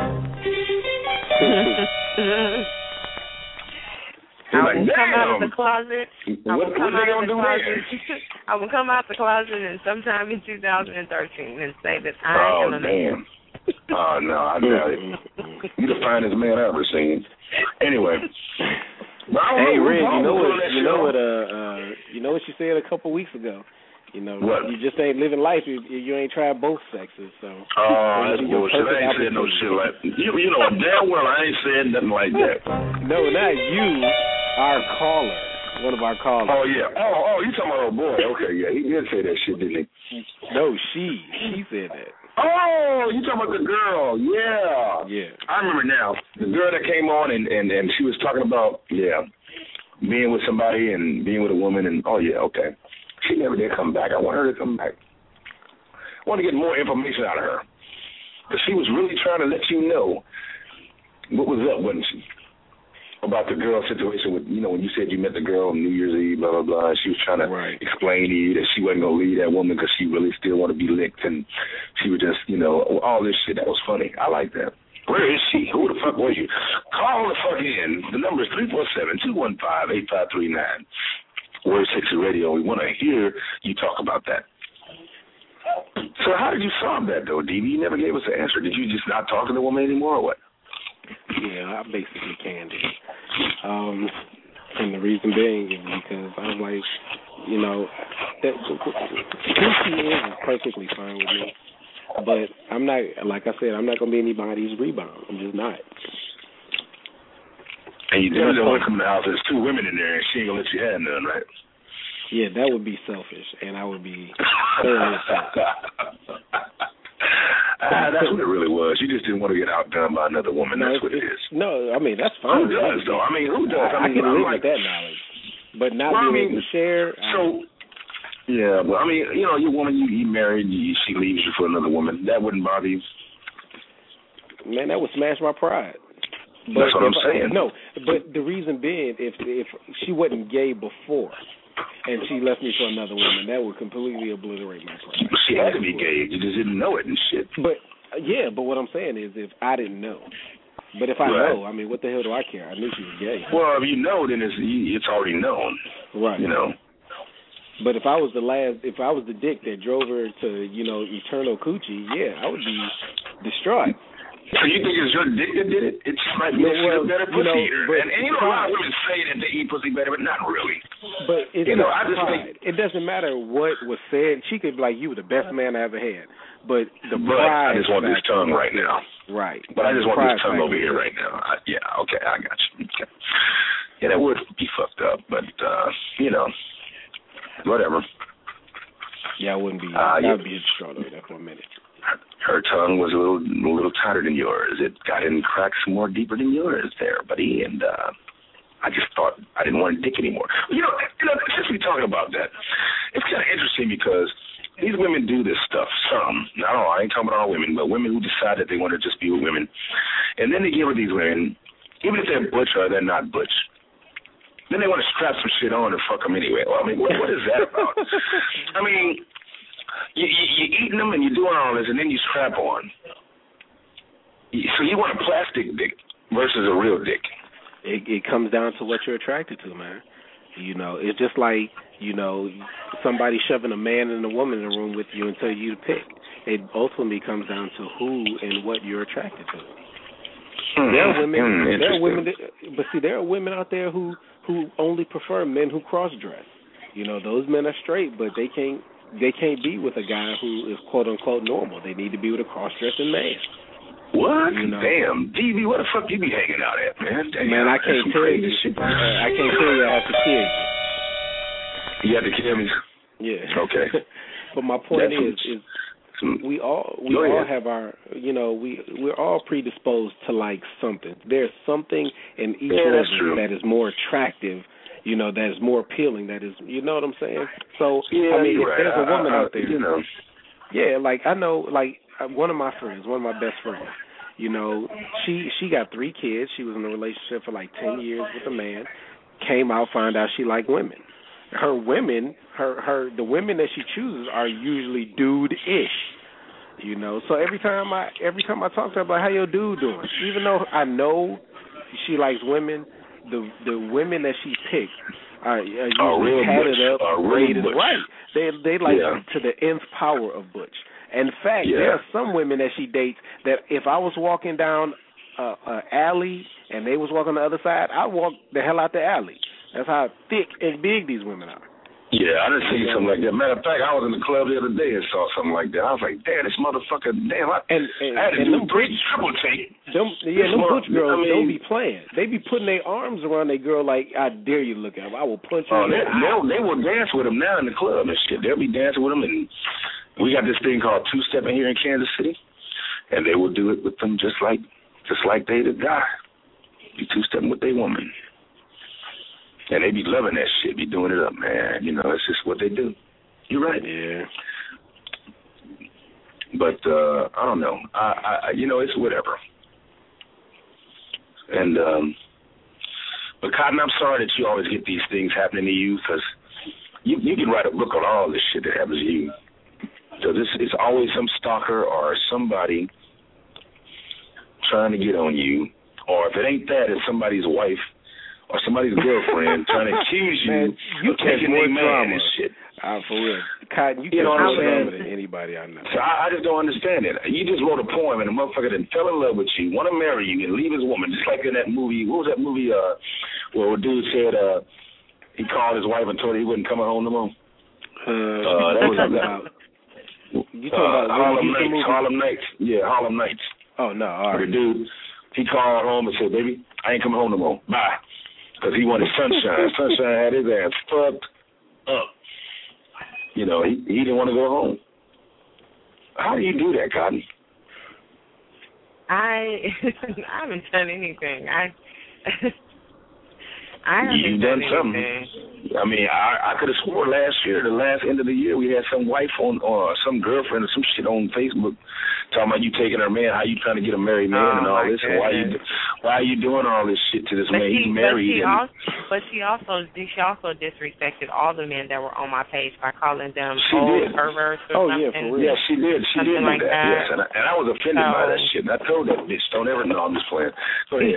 I like, will come out of damn. the closet. I What, will come what they out gonna of the do closet. there? I will come out the closet and sometime in two thousand thirteen and say that I Oh, am a man. damn. Oh, no, I doubt it. You're the finest man I've ever seen. Anyway. But I don't Hey, know, Red, you know what? what? You know what? Uh, uh, you know what you said a couple weeks ago. You know, What? you just ain't living life if if you ain't tried both sexes. So. Oh, that's Your bullshit. perfect I ain't said no opportunity. shit like that. You, you know damn well I ain't said nothing like that. No, not you. Our caller, one of our callers. Oh, yeah. Oh, oh, you talking about old boy. Okay, yeah. He did say that shit, didn't he? No, she. She said that. Oh, you talking about the girl. Yeah. Yeah. I remember now. The girl that came on and, and, and she was talking about, yeah, being with somebody and being with a woman and, oh, yeah, okay. She never did come back. I want her to come back. I want to get more information out of her. Because she was really trying to let you know what was up, wasn't she? About the girl situation with, you know, when you said you met the girl on New Year's Eve, blah, blah, blah. And she was trying to Right. explain to you that she wasn't going to leave that woman because she really still want to be licked. And she was just, you know, all this shit. That was funny. I like that. Where is she? Who the fuck was you? Call the fuck in. The number is three four seven, two one five, eight five three nine. Word sixty Radio. We want to hear you talk about that. So how did you solve that, though, D B? You never gave us an answer. Did you just not talk to the woman anymore or what? Yeah, I basically canned it. Um, and the reason being is because I'm like, you know, that who she is is perfectly fine with me. But I'm not, like I said, I'm not going to be anybody's rebound. I'm just not. And you definitely don't want to come in the house. There's two women in there, and she ain't gonna let you have none, right? Yeah, that would be selfish, and I would be thoroughly upset. Ah, that's what it really was. You just didn't want to get outdone by another woman. No, that's what it is. No, I mean, that's fine. Who does, though? I mean, who does? I, I, mean, I can live like, with that knowledge. But not well, being I mean, able to share. So, I, yeah, well, I mean, you know, your woman, you, you married, you, she leaves you for another woman. That wouldn't bother you? Man, that would smash my pride. But that's what I'm saying. I, no, but the reason being, if if she wasn't gay before, and she left me for another woman, that would completely obliterate my pride. She had to be gay. You just didn't know it and shit. But yeah, but what I'm saying is, if I didn't know, but if I right. know, I mean, what the hell do I care? I knew she was gay. Well, if you know, then it's it's already known. Right. You know. But if I was the last, if I was the dick that drove her to, you know, eternal coochie, yeah, I would be distraught. So you think it's your dick that did it? It's like no, well, a better pussy you know, eater. And, and you know, a lot of women say that they eat pussy better, but not really. But it's you know, not I just pride. think, it doesn't matter what was said. She could be like, you were the best man I ever had. But the but pride. I just want this tongue right now. Right. But I just want this tongue factor. over here right now. I, yeah, okay, I got you. Okay. Yeah, that would be fucked up, but, uh, you know, whatever. Yeah, I wouldn't be. Uh, I yeah. would be distraught over that for a minute. Her tongue was a little, a little tighter than yours. It got in cracks more deeper than yours there, buddy. And uh, I just thought I didn't want a dick anymore. You know, you know, since we're talking about that, it's kind of interesting because these women do this stuff. Some, I don't know, I ain't talking about all women, but women who decide that they want to just be with women, and then they get with these women, even if they're butch or they're not butch. Then they want to strap some shit on and fuck them anyway. Well, I mean, what, what is that about? I mean. You, you, you're eating them and you're doing all this, and then you strap on. So you want a plastic dick versus a real dick. It, it comes down to what you're attracted to, man. You know, it's just like, you know, somebody shoving a man and a woman in a room with you and tell you to pick. It ultimately comes down to who and what you're attracted to. Mm, there are women, mm, there are women, that, but see, there are women out there who, who only prefer men who cross-dress. You know, those men are straight, but they can't. They can't be with a guy who is quote unquote normal. They need to be with a cross-dressing man. What? You know? Damn, D B, what the fuck you be hanging out at, man? Damn, man, I can't tell you. Uh, I can't tell you. I have to kill you. You have to kill me. Yeah. Okay. But my point That's is, is some, we all we all have our, you know, we we're all predisposed to like something. There's something in each yeah, one of us true. that is more attractive. You know, that is more appealing. That is, you know what I'm saying? So, yeah, I mean, if right. there's a woman I, I, out there, you know, yeah, like I know, like one of my friends, one of my best friends. You know, she she got three kids. She was in a relationship for like ten years with a man. Came out, found out she liked women. Her women, her her the women that she chooses are usually dude-ish. You know, so every time I every time I talk to her about how your dude doing, even though I know she likes women. The the women that she picked are, are usually tatted up, braided right. They they like yeah. to the nth power of butch. In fact, yeah. there are some women that she dates that if I was walking down a, a alley and they was walking the other side, I'd walk the hell out the alley. That's how thick and big these women are. Yeah, I done seen something like that. Matter of fact, I was in the club the other day and saw something like that. I was like, damn, this motherfucker, damn. I, and, and, I had to and do them three butch, triple take. Them, yeah, them butch girls I mean, don't be playing. They be putting their arms around their girl like, I dare you to look at them. I will punch you oh, in they, the eye. They will dance with them now in the club and shit. They'll be dancing with them. And we got this thing called two-stepping here in Kansas City. And they will do it with them just like just like they the guy. Be two-stepping with their woman. And they be loving that shit, be doing it up, man. You know, it's just what they do. You're right. Yeah. But, uh, I don't know. I, I, you know, it's whatever. And, um, but Cotton, I'm sorry that you always get these things happening to you, because you, you can write a book on all this shit that happens to you. So this it's always some stalker or somebody trying to get on you. Or if it ain't that, it's somebody's wife or somebody's girlfriend trying to accuse you, man, you of taking their man and shit. Uh, for real. Cotton, you, you know what I'm saying? Than anybody I know. So I, I just don't understand it. You just wrote a poem and a motherfucker that fell in love with you, want to marry you, and leave his woman, just like in that movie. What was that movie uh, where a dude said uh, he called his wife and told her he wasn't coming home no more? Uh, uh, that was about, you talking uh, about Harlem Nights. movie? Harlem Nights. Yeah, Harlem Nights. Oh, no, all right. The dude, he called home and said, baby, I ain't coming home no more. Bye. Because he wanted Sunshine. Sunshine had his ass fucked up. You know, he, he didn't want to go home. How do you do that, Cotton? I I haven't done anything. I I haven't you done, done something. anything. I mean, I, I could have swore last year, the last end of the year, we had some wife on or some girlfriend or some shit on Facebook talking about you taking her man, how you trying to get a married man oh, and all this, goodness. and why you why are you doing all this shit to this but man? She, He's married. But she, and, also, but she also she also disrespected all the men that were on my page by calling them she old did. perverts Oh or something. yeah, for real. Yeah, she did. She did do like that. that. Yes, and I, and I was offended so, by that shit. And I told that bitch, don't ever know I'm just playing. Go ahead.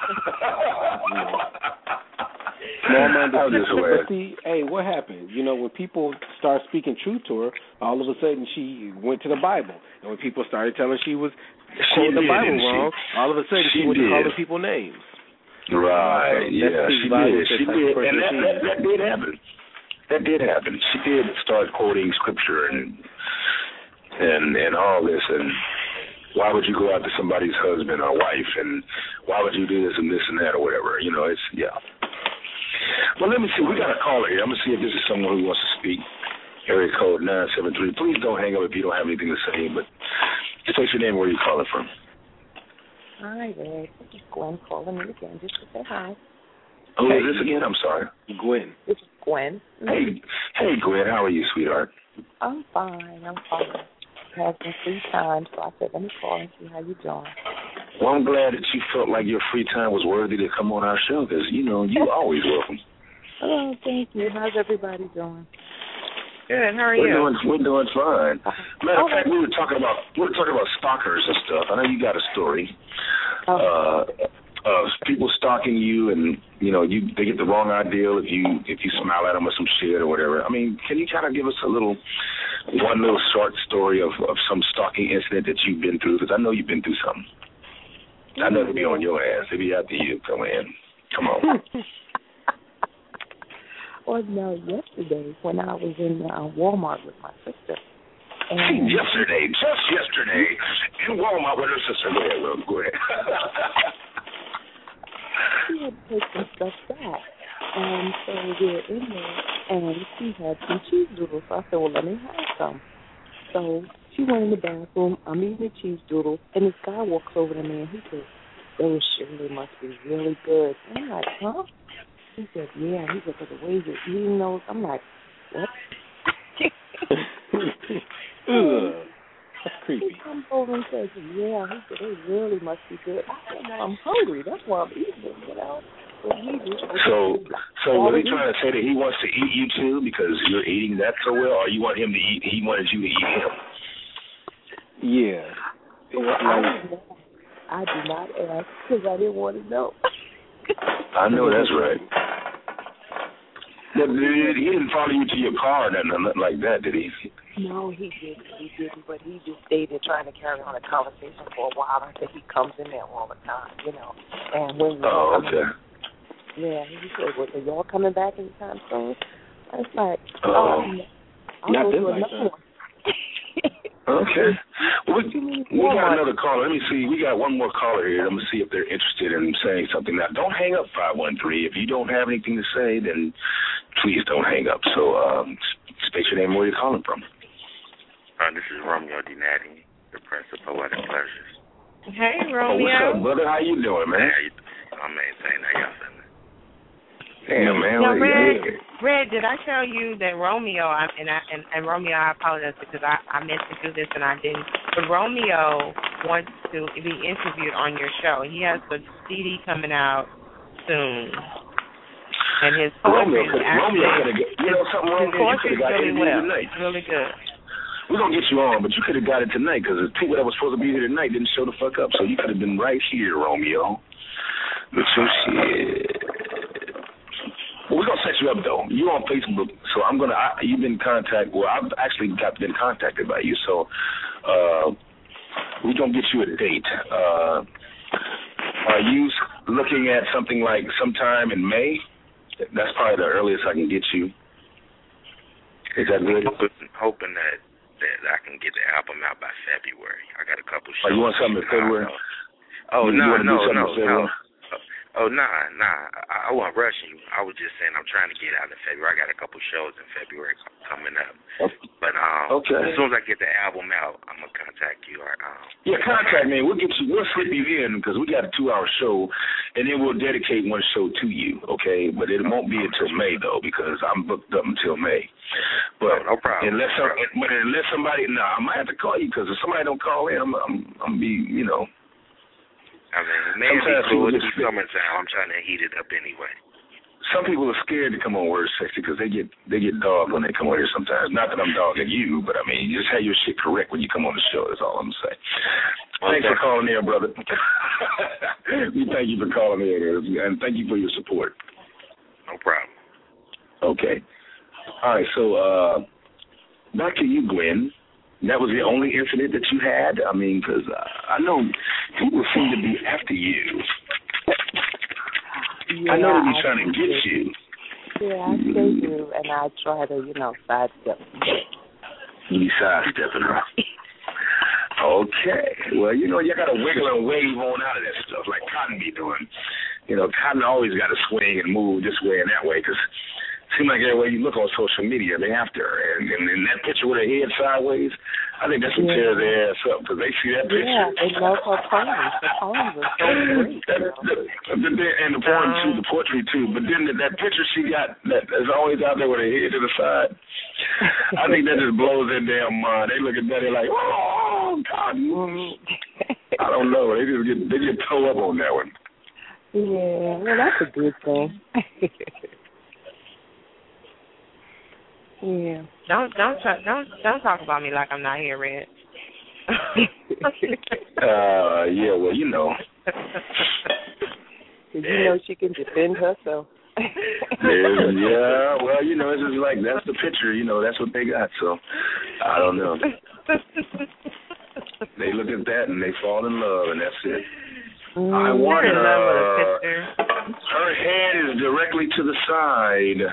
Small-minded I was just people. aware. But see, hey, what happened? You know, when people start speaking truth to her, all of a sudden she went to the Bible. And when people started telling her she was She quoting the did, Bible didn't she? wrong, all of a sudden she, She went to did. calling people names. Right, So yeah, that speaks she volumes did. to She the type of did. person And that, she that, is. that did happen. That did happen. She did start quoting scripture and and and all this, and why would you go out to somebody's husband or wife, and why would you do this and this and that or whatever? You know, it's, yeah. Well, let me see. We got a caller here. I'm going to see if this is someone who wants to speak. Area code nine seven three. Please don't hang up if you don't have anything to say, but state your name, where you're calling from. Hi, Red. This is Gwen calling me again just to say hi. Who Hey. is this again? I'm sorry. Gwen. This is Gwen. Hey, hey, Gwen. How are you, sweetheart? I'm fine. I'm fine. I have some free time, so I said, let me call and see how you're doing. Well, I'm glad that you felt like your free time was worthy to come on our show because, you know, you're always welcome. Oh, thank you. How's everybody doing? Good. How are We're you? doing, we're doing fine. Matter of Oh. fact, we were talking about we were talking about stalkers and stuff. I know you got a story. Oh. Uh, of people stalking you, and you know, you they get the wrong idea if you if you smile at them or some shit or whatever. I mean, can you kind of give us a little one little short story of, of some stalking incident that you've been through? Because I know you've been through something. I know it'll be on your ass. It'll be after you. Come in. Come on. Well, no, yesterday when I was in uh, Walmart with my sister. Hey, And yesterday, just yesterday, in Walmart with her sister. Go ahead, Will. Go ahead. she had to take some stuff back. And so we were in there, and she had some cheese doodles. So I said, well, let me have some. So she went in the bathroom. I'm eating the cheese doodle, and this guy walks over to me, and he says, those surely must be really good. And I'm like, huh? He said, yeah. He said, but the way you're eating those, I'm like, what? Ugh, that's creepy. He comes over and says, yeah. He said, they really must be good. I said, well, I'm hungry. That's why I'm eating them, you know. But he just, So, so was he trying to say that he wants to eat you too because you're eating that so well, or you want him to eat? He wanted you to eat him. Yeah. Well, I, did not, I did not ask because I didn't want to know. I know that's right. But he didn't follow you to your car or nothing like that, did he? No, he didn't. He didn't. But he just stayed there trying to carry on a conversation for a while. I said he comes in there all the time, you know. And when we Oh, coming, okay. yeah, he said, well, are y'all coming back anytime soon? I was like, Oh. um, I'll Not go this to like another that. one. Okay. Well, we, we got another caller. Let me see. We got one more caller here. I'm going to see if they're interested in saying something. Now, don't hang up, five one three. If you don't have anything to say, then please don't hang up. So um, state your name and where you're calling from. Uh, this is Romeo Dinati, the Prince of Poetic Pleasures. Hey, Oh, what's Romeo. up, brother? How you doing, man? Hey, I'm maintaining. How y'all feeling? Damn, man. Now, Well, Red, yeah. Red, did I tell you that Romeo, I, and, I, and, and Romeo, I apologize because I, I meant to do this and I didn't, but Romeo wants to be interviewed on your show. He has a C D coming out soon. And his poetry Romeo is could, actually, Romeo could have, you know something, his Romeo, you poetry could is have got really interviewed well. tonight. It's really good. We're going to get you on, but you could have got it tonight because the people that were supposed to be here tonight didn't show the fuck up, so you could have been right here, Romeo. But so shit. Well, we're going to set you up, though. You're on Facebook, so I'm going to, you've been contacted, well, I've actually got been contacted by you, so uh, we're going to get you a date. Uh, are you looking at something like sometime in May? That's probably the earliest I can get you. Is that good? I'm hoping, hoping that, that I can get the album out by February. I got a couple shows. Oh, you want something in February? Oh, you, no, you want to no, do something no, in February? no. Oh, nah, nah. I, I wasn't rushing you. I was just saying I'm trying to get out in February. I got a couple shows in February coming up. But um, okay. as soon as I get the album out, I'm going to contact you. Or, um, yeah, contact me. We'll get you. We'll slip you in because we got a two-hour show, and then we'll dedicate one show to you, okay? But it won't be until May, though, because I'm booked up until May. But no, no problem. Unless, no problem. But unless somebody, no, nah, I might have to call you because if somebody don't call in, I'm, I'm, I'm be, you know. I mean, maybe it's cool to be summertime. I'm trying to heat it up anyway. Some people are scared to come on Word sixty because they get they get dogged when they come on here sometimes. Not that I'm dogging you, but I mean, you just have your shit correct when you come on the show. That's all I'm saying. Okay. Thanks for calling in, brother. We thank you for calling in, and thank you for your support. No problem. Okay. All right, so uh, back to you, Gwen. That was the only incident that you had? I mean, because uh, I know people seem to be after you. Yeah, I know they be I trying to get you. Yeah, I still do, and I try to, you know, sidestep. You be sidestepping, huh? Okay. Well, you know, you got to wiggle and wave on out of that stuff like Cotton be doing. You know, Cotton always got to swing and move this way and that way because it seems like every way you look on social media, they after her. And, and, and that picture with her head sideways, I think that's what yeah. tears their ass up because they see that picture. Yeah, they love her poems. The poems are so great. that, that, and the poem too, the poetry too. But then that, that picture she got that is always out there with her head to the side, I think that just blows their damn mind. They look at that, they're like, oh, God. I don't know. They just get, they get toe up on that one. Yeah, well, that's a good thing. Yeah. Don't don't try, don't don't talk about me like I'm not here, Red. uh, yeah, well, you know. You know she can defend herself. Yeah, well, you know, it's just like that's the picture. You know, that's what they got. So I don't know. They look at that and they fall in love, and that's it. Mm, I want her. Her head is directly to the side.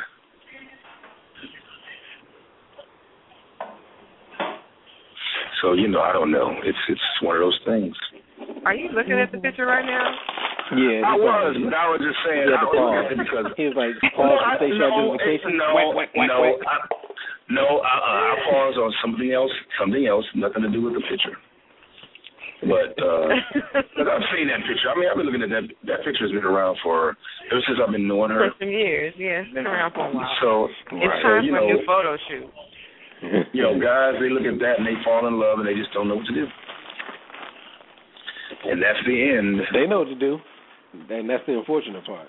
So, you know, I don't know. It's it's one of those things. Are you looking at the picture right now? Yeah, I was, but I was just saying. Yeah, I was looking at it because he was like, pause for facial identification. No, wait, wait, wait, no, wait. I, no. I, I pause on something else. Something else, nothing to do with the picture. But uh, I've seen that picture. I mean, I've been looking at that. That picture's been around for ever since I've been knowing her. For some years, yeah, it's been around for a while. So it's right, time so, you for know, a new photo shoot. You know, guys, they look at that and they fall in love and they just don't know what to do. And that's the end. They know what to do, and that's the unfortunate part.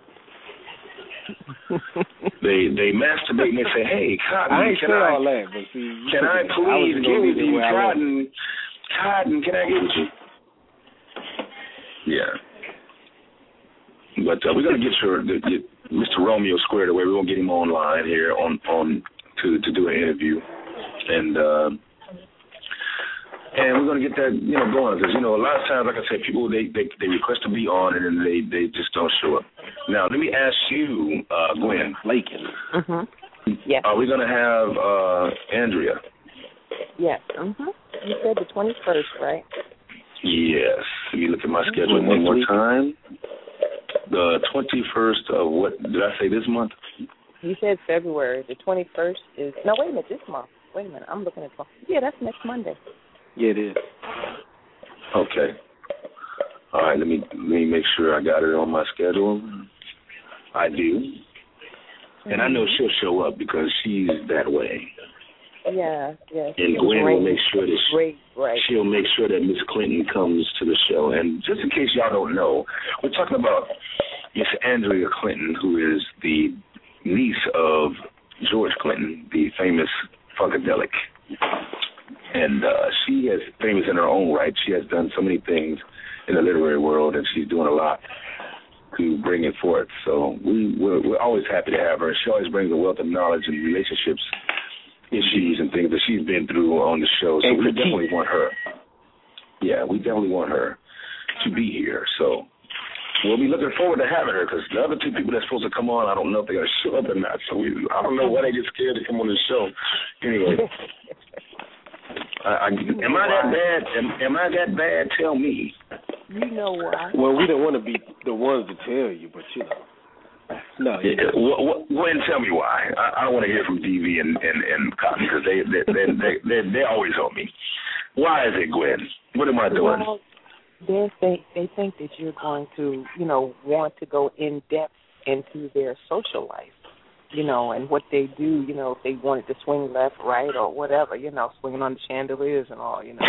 they they masturbate and they say, "Hey, Cotton, I ain't can say I, all that, but see, can I please I give it to you, where Cotton? Cotton, can I give it to you?" Yeah. But uh, we're gonna get your the, get Mister Romeo squared away. We're gonna get him online here on on to to do an interview, and. Uh, And we're going to get that, you know, going because, you know, a lot of times, like I said, people, they, they, they request to be on and then they, they just don't show up. Now, let me ask you, uh, Gwen. Lakin. Mm-hmm. Yes. Are we going to have uh, Andrea? Yes. Mm-hmm. You said the twenty-first, right? Yes. Let me look at my schedule Next one more week. time. The twenty-first of what, did I say this month? You said February. The twenty-first is, no, wait a minute, this month. Wait a minute, I'm looking at, yeah, that's next Monday. Yeah, it is. Okay. All right, let me let me make sure I got it on my schedule. I do. And I know she'll show up because she's that way. Yeah, yeah. And Gwen will make sure that she, great, right. she'll make sure that Miss Clinton comes to the show. And just in case y'all don't know, we're talking about Miss Andrea Clinton, who is the niece of George Clinton, the famous Funkadelic. And uh, she is famous in her own right. She has done so many things in the literary world, and she's doing a lot to bring it forth. So we, we're, we're always happy to have her. She always brings a wealth of knowledge and relationships issues and things that she's been through on the show. So and we critique. definitely want her. Yeah, we definitely want her to be here. So we'll be looking forward to having her because the other two people that's supposed to come on, I don't know if they're going to show up or not. So we, I don't know why they get scared to come on the show. Anyway. I, I, am I that bad? Am, am I that bad? Tell me. You know why? Well, we don't want to be the ones to tell you, but you know. No. You yeah, well, Gwen, tell me why. I, I don't want to hear from D V and and, and Cotton because they they they they they they always on me. Why is it, Gwen? What am I doing? Well, they think they think that you're going to, you know, want to go in depth into their social life, you know, and what they do, you know, if they wanted to swing left, right, or whatever, you know, swinging on the chandeliers and all, you know.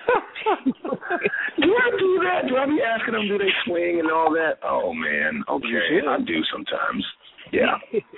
Do I do that? Do I be asking them, do they swing and all that? Oh, man. Okay. I do sometimes. Yeah.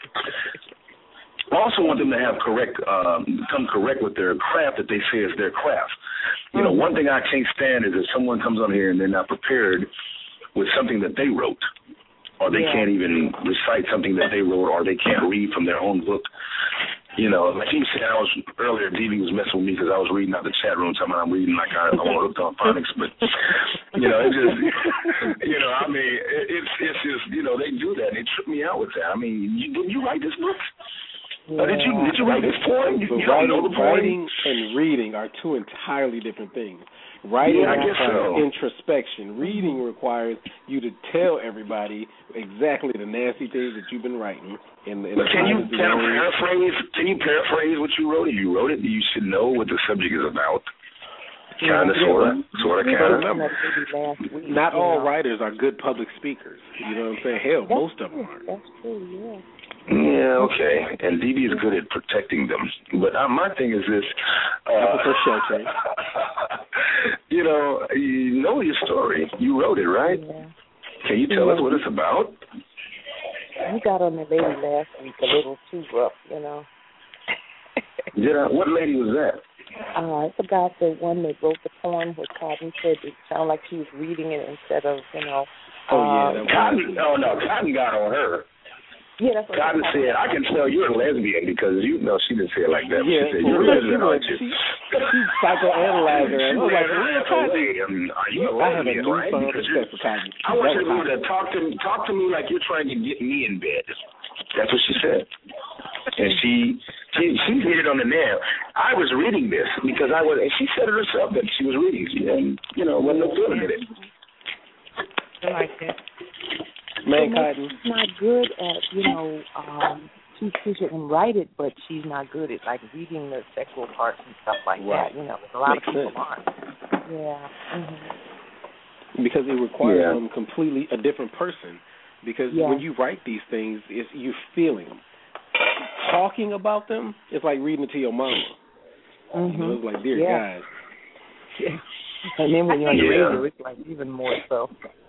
I also want them to have correct, um, come correct with their craft that they say is their craft. You know, one thing I can't stand is if someone comes on here and they're not prepared with something that they wrote, or they yeah. can't even recite something that they wrote, or they can't read from their own book. You know, like you said, I was earlier, D V was messing with me because I was reading out the chat room, talking about I'm reading like I, I'm hooked on phonics, but, you know, it just, you know, I mean, it, it's it's just, you know, they do that. They trip me out with that. I mean, you, did you write this book? Yeah. Uh, did you did you write this poem? You, you writing, don't know the poem? Writing and reading are two entirely different things. Writing yeah, requires so. introspection. Reading requires you to tell everybody exactly the nasty things that you've been writing. In, in but can you can paraphrase? Can you paraphrase what you wrote? If you wrote it, you should know what the subject is about. Kind of, sort of, sort of, kind of. Not all writers are good public speakers. You know what I'm saying? Hell, That's most of them true. are. That's true. Yeah. Yeah, okay. And D B is good at protecting them. But uh, my thing is this. Uh, sheltering. You know, you know your story. You wrote it, right? Yeah. Can you tell yeah. us what it's about? You got on the lady last week a little too rough, you know. Did I? What lady was that? Uh, it's about the one that wrote the poem where Cotton said it sounded like she was reading it instead of, you know. Oh, uh, yeah. That Cotton, oh, no, Cotton got on her. Yeah, that's what Cotton said, I can tell you're a lesbian because you know she didn't say it like that. Yeah, she said, you're a lesbian, aren't you? She, she psychoanalyzed her. I was like, real Cotton. Are you a lesbian, I have a right? newfound respect for Cotton. I want you to talk to, talk to me like you're trying to get me in bed. That's what she said. And she, she she hit it on the nail. I was reading this because I was, and she said it herself that she was reading. She, and, you know, wasn't no feeling in it. I like it. Man, Cotton. She's not good at, you know, um, she, she shouldn't write it, but she's not good at, like, reading the sexual parts and stuff like right. that. You know, a lot Makes of people sense. aren't. Yeah. Mm-hmm. Because it requires yeah. them completely a different person. Because yeah. when you write these things, it's, you're feeling them. Talking about them, it's like reading it to your mama. Mm-hmm. You know, it's like, dear yeah. God. Yeah. And then when you're on the yeah. radio, it's like even more so.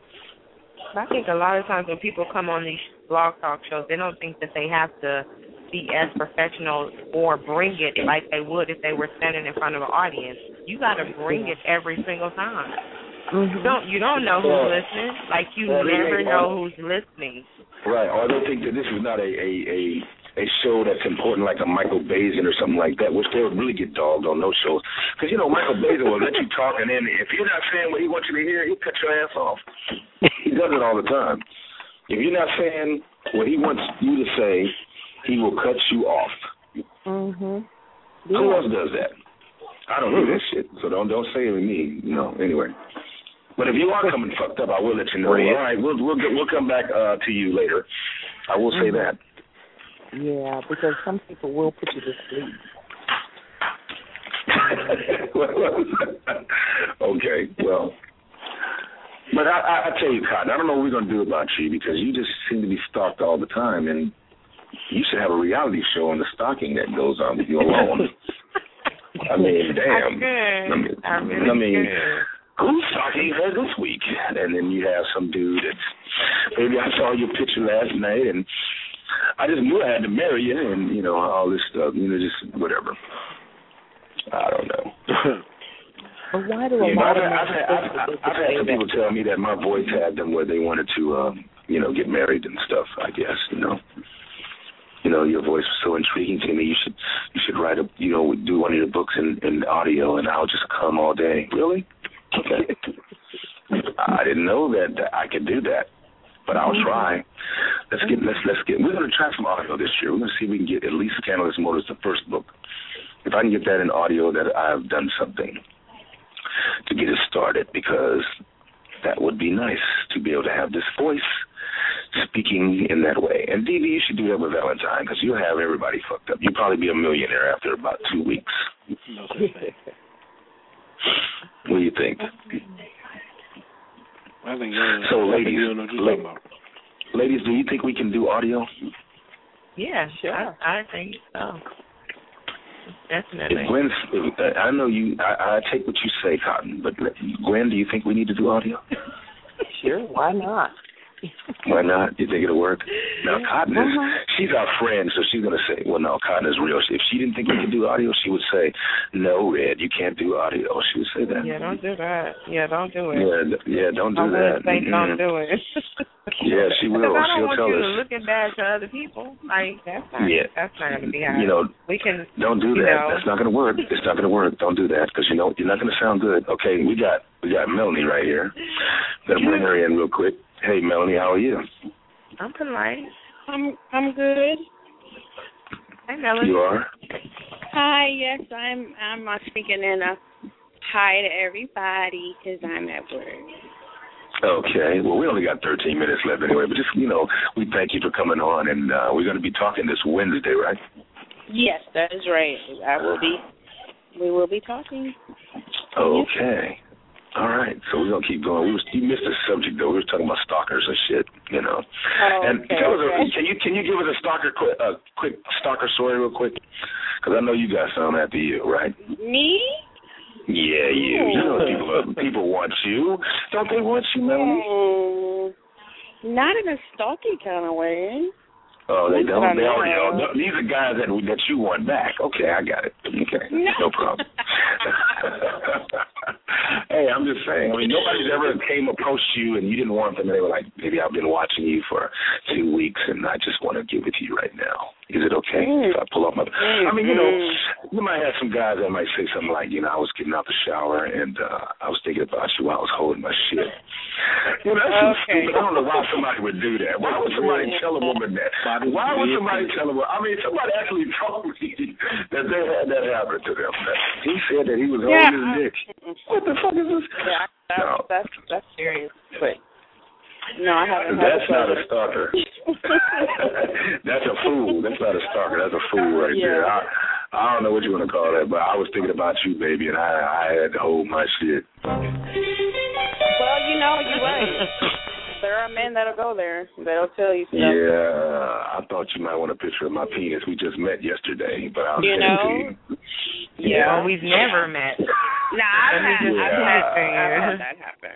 I think a lot of times when people come on these blog talk shows, they don't think that they have to be as professional or bring it like they would if they were standing in front of an audience. You got to bring it every single time. Mm-hmm. You don't you don't know who's listening. Like you well, never may, know who's listening. Right. Or they think that this is not a a, a a show that's important like a Michael Bazin or something like that, which they would really get dogged on those shows. Because, you know, Michael Bazin will let you talk, and then if you're not saying what he wants you to hear, he'll cut your ass off. He does it all the time. If you're not saying what he wants you to say, he will cut you off. Mm-hmm. Yeah. Who else does that? I don't do that shit, so don't don't say it with me. You know, anyway. But if you are coming fucked up, I will let you know. All right, we'll we'll we'll come back uh, to you later. I will say mm-hmm. that. Yeah, because some people will put you to sleep. Okay, well. But I, I, I tell you, Cotton, I don't know what we're going to do about you because you just seem to be stalked all the time, and you should have a reality show on the stalking that goes on with you alone. I mean, damn. I, I mean, I, really I mean who's stalking her this week? And then you have some dude that's, maybe I saw your picture last night, and I just knew I had to marry you, and, you know, all this stuff, you know, just whatever. I don't know. But why do a you know, lot I've, of I've, had, I've, I've, I've had some people tell me that my voice had them where they wanted to, um, you know, get married and stuff, I guess, you know. You know, your voice was so intriguing to me. You should, you should write a, you know, do one of your books in, in audio, and I'll just come all day. Really? Okay. I didn't know that, that I could do that, but I'll try. Let's get, let's, let's get. We're going to try some audio this year. We're going to see if we can get at least Scandalous Motors, the first book. If I can get that in audio, that I've done something to get it started, because that would be nice to be able to have this voice speaking in that way. And D V, you should do that with Valentine because you'll have everybody fucked up. You'll probably be a millionaire after about two weeks. No such thing. What do you think? I think you're, so, I ladies, think you don't know what you're talking about. Ladies, do you think we can do audio? Yeah, sure. I, I think so. Definitely. If Gwen, if, I know you. I, I take what you say, Cotton. But Gwen, do you think we need to do audio? Sure. Why not? Why not? You think it'll work? Now, Cotton is, uh-huh. she's our friend, so she's going to say, well, no, Cotton is real. If she didn't think we could do audio, she would say, no, Red, you can't do audio. She would say that. Yeah, don't do that. Yeah, don't do it. Yeah, yeah don't do I'm that. Say mm-hmm. Don't do it. Yeah, she will. Because I don't She'll want tell you us. to looking bad to other people. Like, that's not, yeah. that's not going to be how you know, we can. Don't do that. Know. That's not going to work. It's not going to work. Don't do that because, you know, you're not going to sound good. Okay, we got we got Melanie right here. Got to bring her in real quick. Hey, Melanie, how are you? I'm polite. I'm I'm good. Hey, Melanie. You are? Hi, yes, I'm I'm uh, speaking in a hi to everybody because I'm at work. Okay. Well, we only got thirteen minutes left anyway, but just, you know, we thank you for coming on, and uh, we're going to be talking this Wednesday, right? Yes, that is right. I will be. We will be talking. Okay. All right, so we're gonna keep going. We was, you missed the subject though. We were talking about stalkers and shit, you know. Oh, and okay, tell us, okay. can you can you give us a stalker quick, uh, quick stalker story real quick? Because I know you got some after you, right? Me? Yeah, you. You know people uh, people want you. Don't they want you, Melanie? Mm, not in a stalky kind of way. Oh, they Not don't. They that I already. know. Oh, no, these are guys that that you want back. Okay, I got it. Okay, No, no problem. Hey, I'm just saying. I mean, nobody's ever came approached you and you didn't want them, and they were like, "Maybe I've been watching you for two weeks, and I just want to give it to you right now. Is it okay mm. if I pull up my?" Mm. I mean, you know, you might have some guys that might say something like, "You know, I was getting out the shower and uh, I was thinking about you while I was holding my shit." You know, that's so Okay. stupid. I don't know why somebody would do that. Why would somebody tell a woman that? Why would somebody tell a woman? I mean, somebody actually told me that they had that happen to them. He said that he was Yeah, holding his dick. What the fuck is this? Yeah, that's, No. that's that's serious. But no, I haven't. That's had not a stalker. That's a fool. That's not a stalker. That's a fool right Yeah. there. I, I don't know what you want to call that, but I was thinking about you, baby, and I, I had to hold my shit. Well, you know, you're right. There are men that'll go there. That'll tell you stuff. Yeah, I thought you might want a picture of my penis. We just met yesterday, but I'll You send know? it to you. Yeah, well, we've never met. Nah, I've had, just I've, yeah. had, I've had that happen.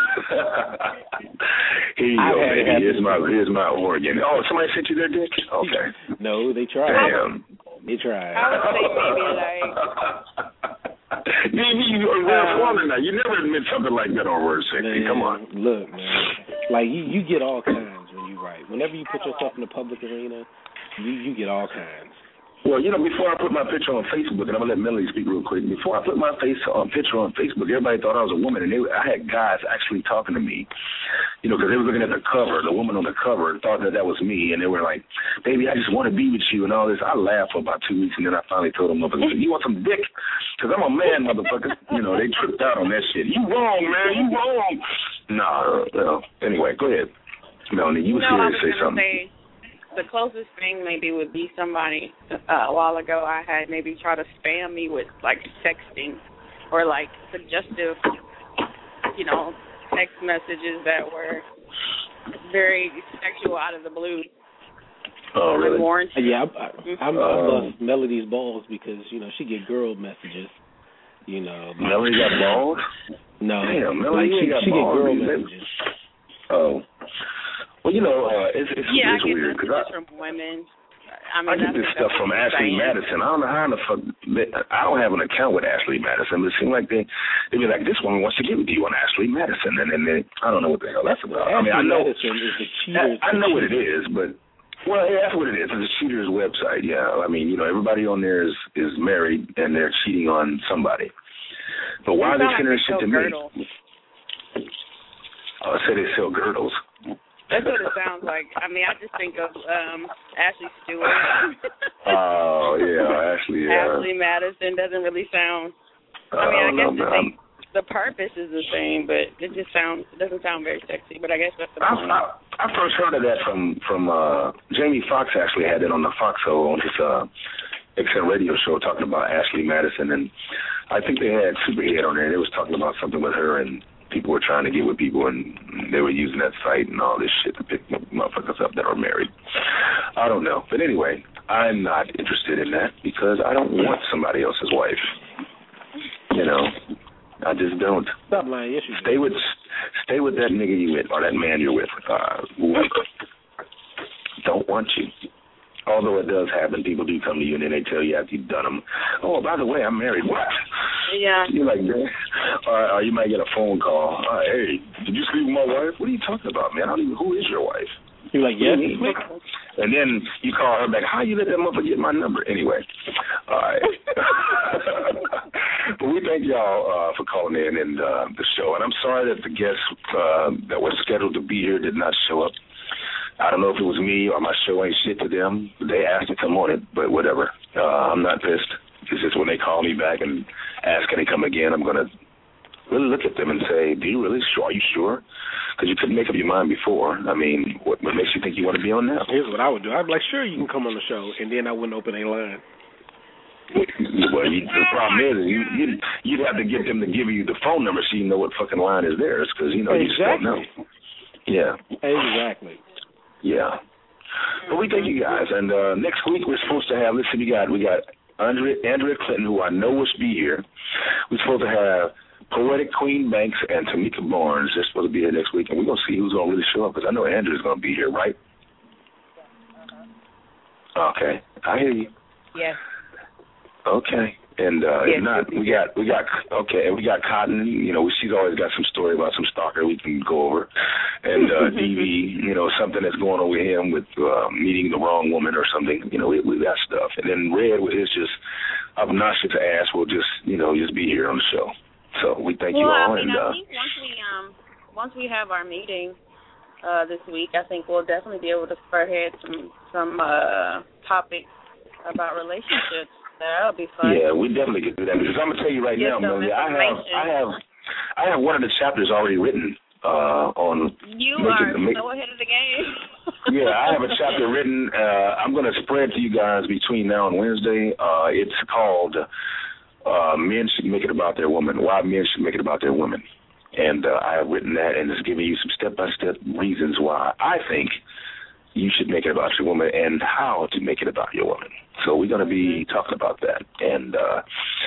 Here you I've go, had it baby. happen. Here's my here's my organ. Oh, somebody sent you their dick? Okay. No, they tried. Damn. They tried. I would say maybe like. D V, you're a woman now. You never admit something like that on Word sixty. Man, Come on. Look, man. Like, you, you get all kinds when you write. Whenever you put yourself in the public arena, you, you get all kinds. Well, you know, before I put my picture on Facebook, and I'm going to let Melanie speak real quick. Before I put my face on picture on Facebook, everybody thought I was a woman, and they, I had guys actually talking to me, you know, because they were looking at the cover, the woman on the cover, and thought that that was me, and they were like, "Baby, I just want to be with you," and all this. I laughed for about two weeks, and then I finally told them, "You want some dick? Because I'm a man, motherfucker." You know, they tripped out on that shit. You wrong, man. You wrong. Nah, well, anyway, go ahead. Melanie, you were No, I serious was to say gonna something. say the closest thing maybe would be somebody uh, a while ago I had maybe try to spam me with like sexting or like suggestive, you know, text messages that were very sexual out of the blue. Oh, really? Unwarranted. Yeah, I, I, I'm, I Um, bust Melody's balls because, you know, she get girl messages. You know. Melanie got balls? No. Damn, Melanie, like, you she, ain't got she get balls, girl man. messages. Oh. Well, you know, uh, it's, it's, Yeah, it's I get weird because messages I, from women. I, mean, I get that's this what stuff that's from what you're Ashley saying. Madison. I don't know how in the fuck. I don't have an account with Ashley Madison, but it seems like they they be like, "This woman wants to get with you on Ashley Madison," and then they, I don't know what the hell that's about. I mean, I Ashley know Madison is the cheaters. I, I know what it is, but well, yeah, that's what it is. It's a cheater's website. Yeah, I mean, you know, everybody on there is is married and they're cheating on somebody. But why are they sending this shit to me? Oh, I say they sell girdles. That's what it sounds like. I mean, I just think of um, Ashley Stewart. Oh, yeah, Ashley, yeah. Ashley Madison doesn't really sound. Uh, I mean, I guess no, if they the purpose is the same, but it just sounds it doesn't sound very sexy. But I guess that's the I, point. I, I first heard of that from from uh, Jamie Foxx. Actually had it on the Fox show on his uh, X M radio show talking about Ashley Madison, and I think they had Superhead on there. And they was talking about something with her, and people were trying to get with people, and they were using that site and all this shit to pick motherfuckers up that are married. I don't know, but anyway, I'm not interested in that because I don't want somebody else's wife. You know. I just don't. Stop lying. Yes, you stay with, stay with that nigga you with or that man you're with. Uh, don't want you. Although it does happen, people do come to you and then they tell you after you've done them, oh, by the way, I'm married. What? Yeah. You're like, man. Or, or you might get a phone call. Oh, hey, did you sleep with my wife? What are you talking about, man? I don't even, who is your wife? You're like, yes. And then you call her back. How you let that motherfucker get my number? Anyway, all right. But we thank y'all uh, for calling in and uh, the show. And I'm sorry that the guests uh, that were scheduled to be here did not show up. I don't know if it was me or my show ain't shit to them. They asked to come on it, but whatever. Uh, I'm not pissed. It's just when they call me back and ask can they come again, I'm going to really look at them and say, do you really? Are you sure? Because you couldn't make up your mind before. I mean, what, what makes you think you want to be on now? Here's what I would do. I'd be like, sure, you can come on the show, and then I wouldn't open a line. Well, you, the problem is you, you, you'd have to get them to give you the phone number so you know what fucking line is theirs because, you know, exactly. you just don't know. Yeah. Exactly. Yeah. But we thank you guys. And uh, next week we're supposed to have, listen, we got, we got Andrea, Andrea Clinton, who I know will be here. We're supposed to have Poetic Queen Banks and Tamika Barnes. They're supposed to be here next week, and we're going to see who's going to really show up because I know Andrea's going to be here, right? Okay. I hear you. Yes. Okay. And uh, yes. if not, we got, we got, okay, and we got Cotton. You know, she's always got some story about some stalker we can go over. And uh, D V, you know, something that's going on with him with uh, meeting the wrong woman or something. You know, we, we got stuff. And then Red with his just obnoxious ass will just, you know, just be here on the show. So we thank well, you all. Well, I mean, and, uh, I think once we um once we have our meeting uh, this week, I think we'll definitely be able to spearhead some some uh, topics about relationships. That'll be fun. Yeah, we definitely could do that because I'm gonna tell you right Get now, Melanie, I have I have I have one of the chapters already written uh, on. You making, are make, so ahead of the game. Yeah, I have a chapter written. Uh, I'm gonna spread to you guys between now and Wednesday. Uh, it's called uh, "Men Should Make It About Their Woman." Why men should make it about their women, and uh, I have written that, and it's giving you some step-by-step reasons why I think you should make it about your woman and how to make it about your woman. So we're going to be talking about that. And uh,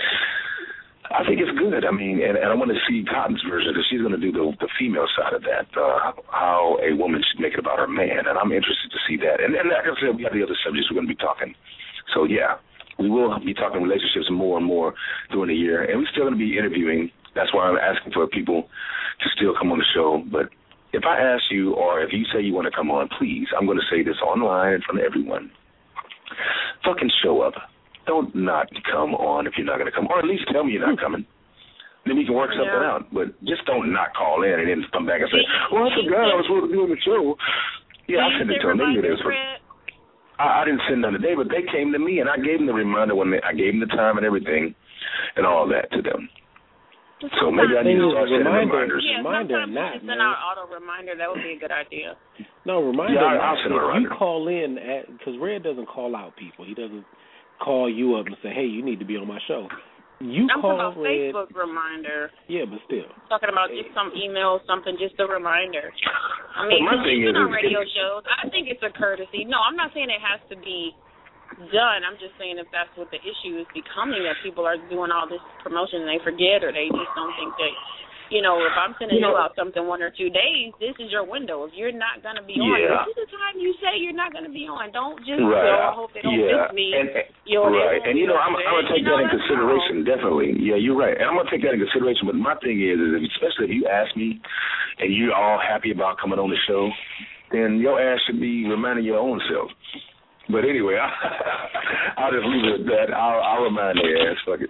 I think it's good. I mean, and, and I want to see Cotton's version because she's going to do the, the female side of that, uh, how a woman should make it about her man. And I'm interested to see that. And, and like I said, we have the other subjects we're going to be talking. So, yeah, we will be talking relationships more and more during the year. And we're still going to be interviewing. That's why I'm asking for people to still come on the show. But if I ask you or if you say you want to come on, please, I'm going to say this online in front of everyone. Fucking show up. Don't not come on if you're not going to come. Or at least tell me you're not coming. Then we can work something yeah. out. But just don't not call in and then come back and say, well, I forgot I was supposed to be on the show. Yeah, I sent it to them. They knew this. I, I didn't send none today, but they came to me, and I gave them the reminder when they, I gave them the time and everything and all that to them. So maybe I need to start sending reminders. Yeah, reminder, sometimes not, you send out auto reminder. That would be a good idea. No, reminder. Yeah, I'll send a reminder. You call in because Red doesn't call out people. He doesn't call you up and say, "Hey, you need to be on my show." You I'm call talking about Red. Facebook reminder. Yeah, but still. I'm talking about just some email, something, just a reminder. I mean, well, my thing even is, on radio is, shows, I think it's a courtesy. No, I'm not saying it has to be done. I'm just saying if that's what the issue is becoming, that people are doing all this promotion and they forget or they just don't think that, you know, if I'm sending you, know, you out something one or two days, this is your window. If you're not going to be on, yeah. this is the time you say you're not going to be on. Don't just right. go, I hope they don't yeah. miss me. And, you know, right. And, you know, I'm, I'm going to take you know, that in consideration, wrong. definitely. Yeah, you're right. And I'm going to take that in consideration. But my thing is, is especially if you ask me and you're all happy about coming on the show, then your ass should be reminding your own self. But anyway, I, I'll just leave it at that. I'll, I'll remind their ass. Fuck it.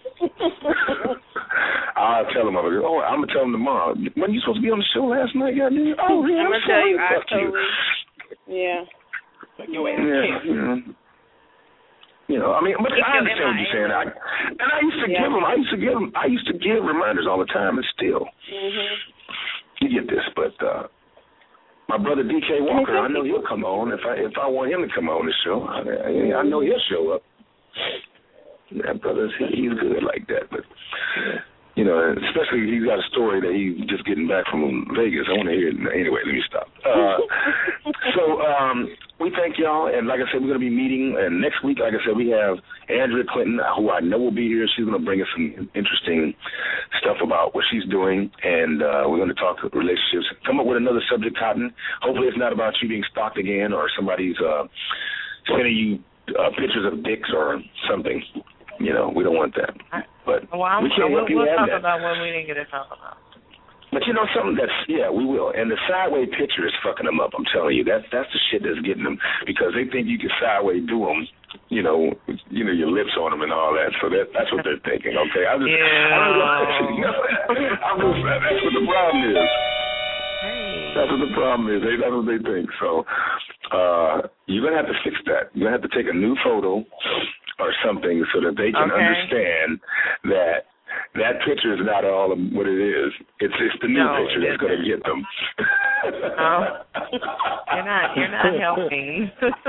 I'll tell them. Oh, I'm gonna tell them tomorrow. When you supposed to be on the show last night, goddamn. Oh, yeah, I'm I'm gonna sorry. tell you. I Fuck totally. you. Yeah. Like your ass yeah, yeah. You know, I mean, but I understand what you're saying. I, and I used to yeah. give them, I used to give them, I used to give reminders all the time, and still, mm-hmm. you get this. But uh, my brother D K Walker, I know he'll come on if I if I want him to come on the show. I, I, I know he'll show up. That brother, he's good like that. But you know, especially he's got a story that he's just getting back from Vegas. I want to hear it. Anyway, let me stop. Uh, so um, we thank y'all, and like I said, we're going to be meeting. And next week, like I said, we have Andrea Clinton, who I know will be here. She's going to bring us some interesting stuff about what she's doing, and uh, we're going to talk relationships. Come up with another subject, Cotton. Hopefully, it's not about you being stalked again or somebody's uh, sending you uh, pictures of dicks or something. You know, we don't want that. But well, I'm, we can't we'll, help you we'll have talk that. about what we didn't get to talk about. But you know something that's yeah, we will. And the sideway picture is fucking them up. I'm telling you, that's that's the shit that's getting them because they think you can sideway do them. You know, you know your lips on them and all that. So that that's what they're thinking. Okay, I just, yeah. I don't know, you know, I'm just, that's what the problem is. That's what the problem is. They, that's what they think. So uh, you're gonna have to fix that. You're gonna have to take a new photo or something so that they can okay. understand that that picture is not all of what it is. It's it's the new no, picture that's going to get them. Oh, you're not you're not helping.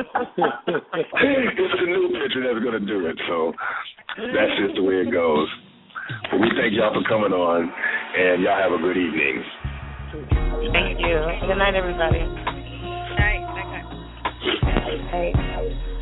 It's the new picture that's going to do it. So that's just the way it goes. But we thank y'all for coming on, and y'all have a good evening. Thank you. Good night, everybody. Night. Night. Night.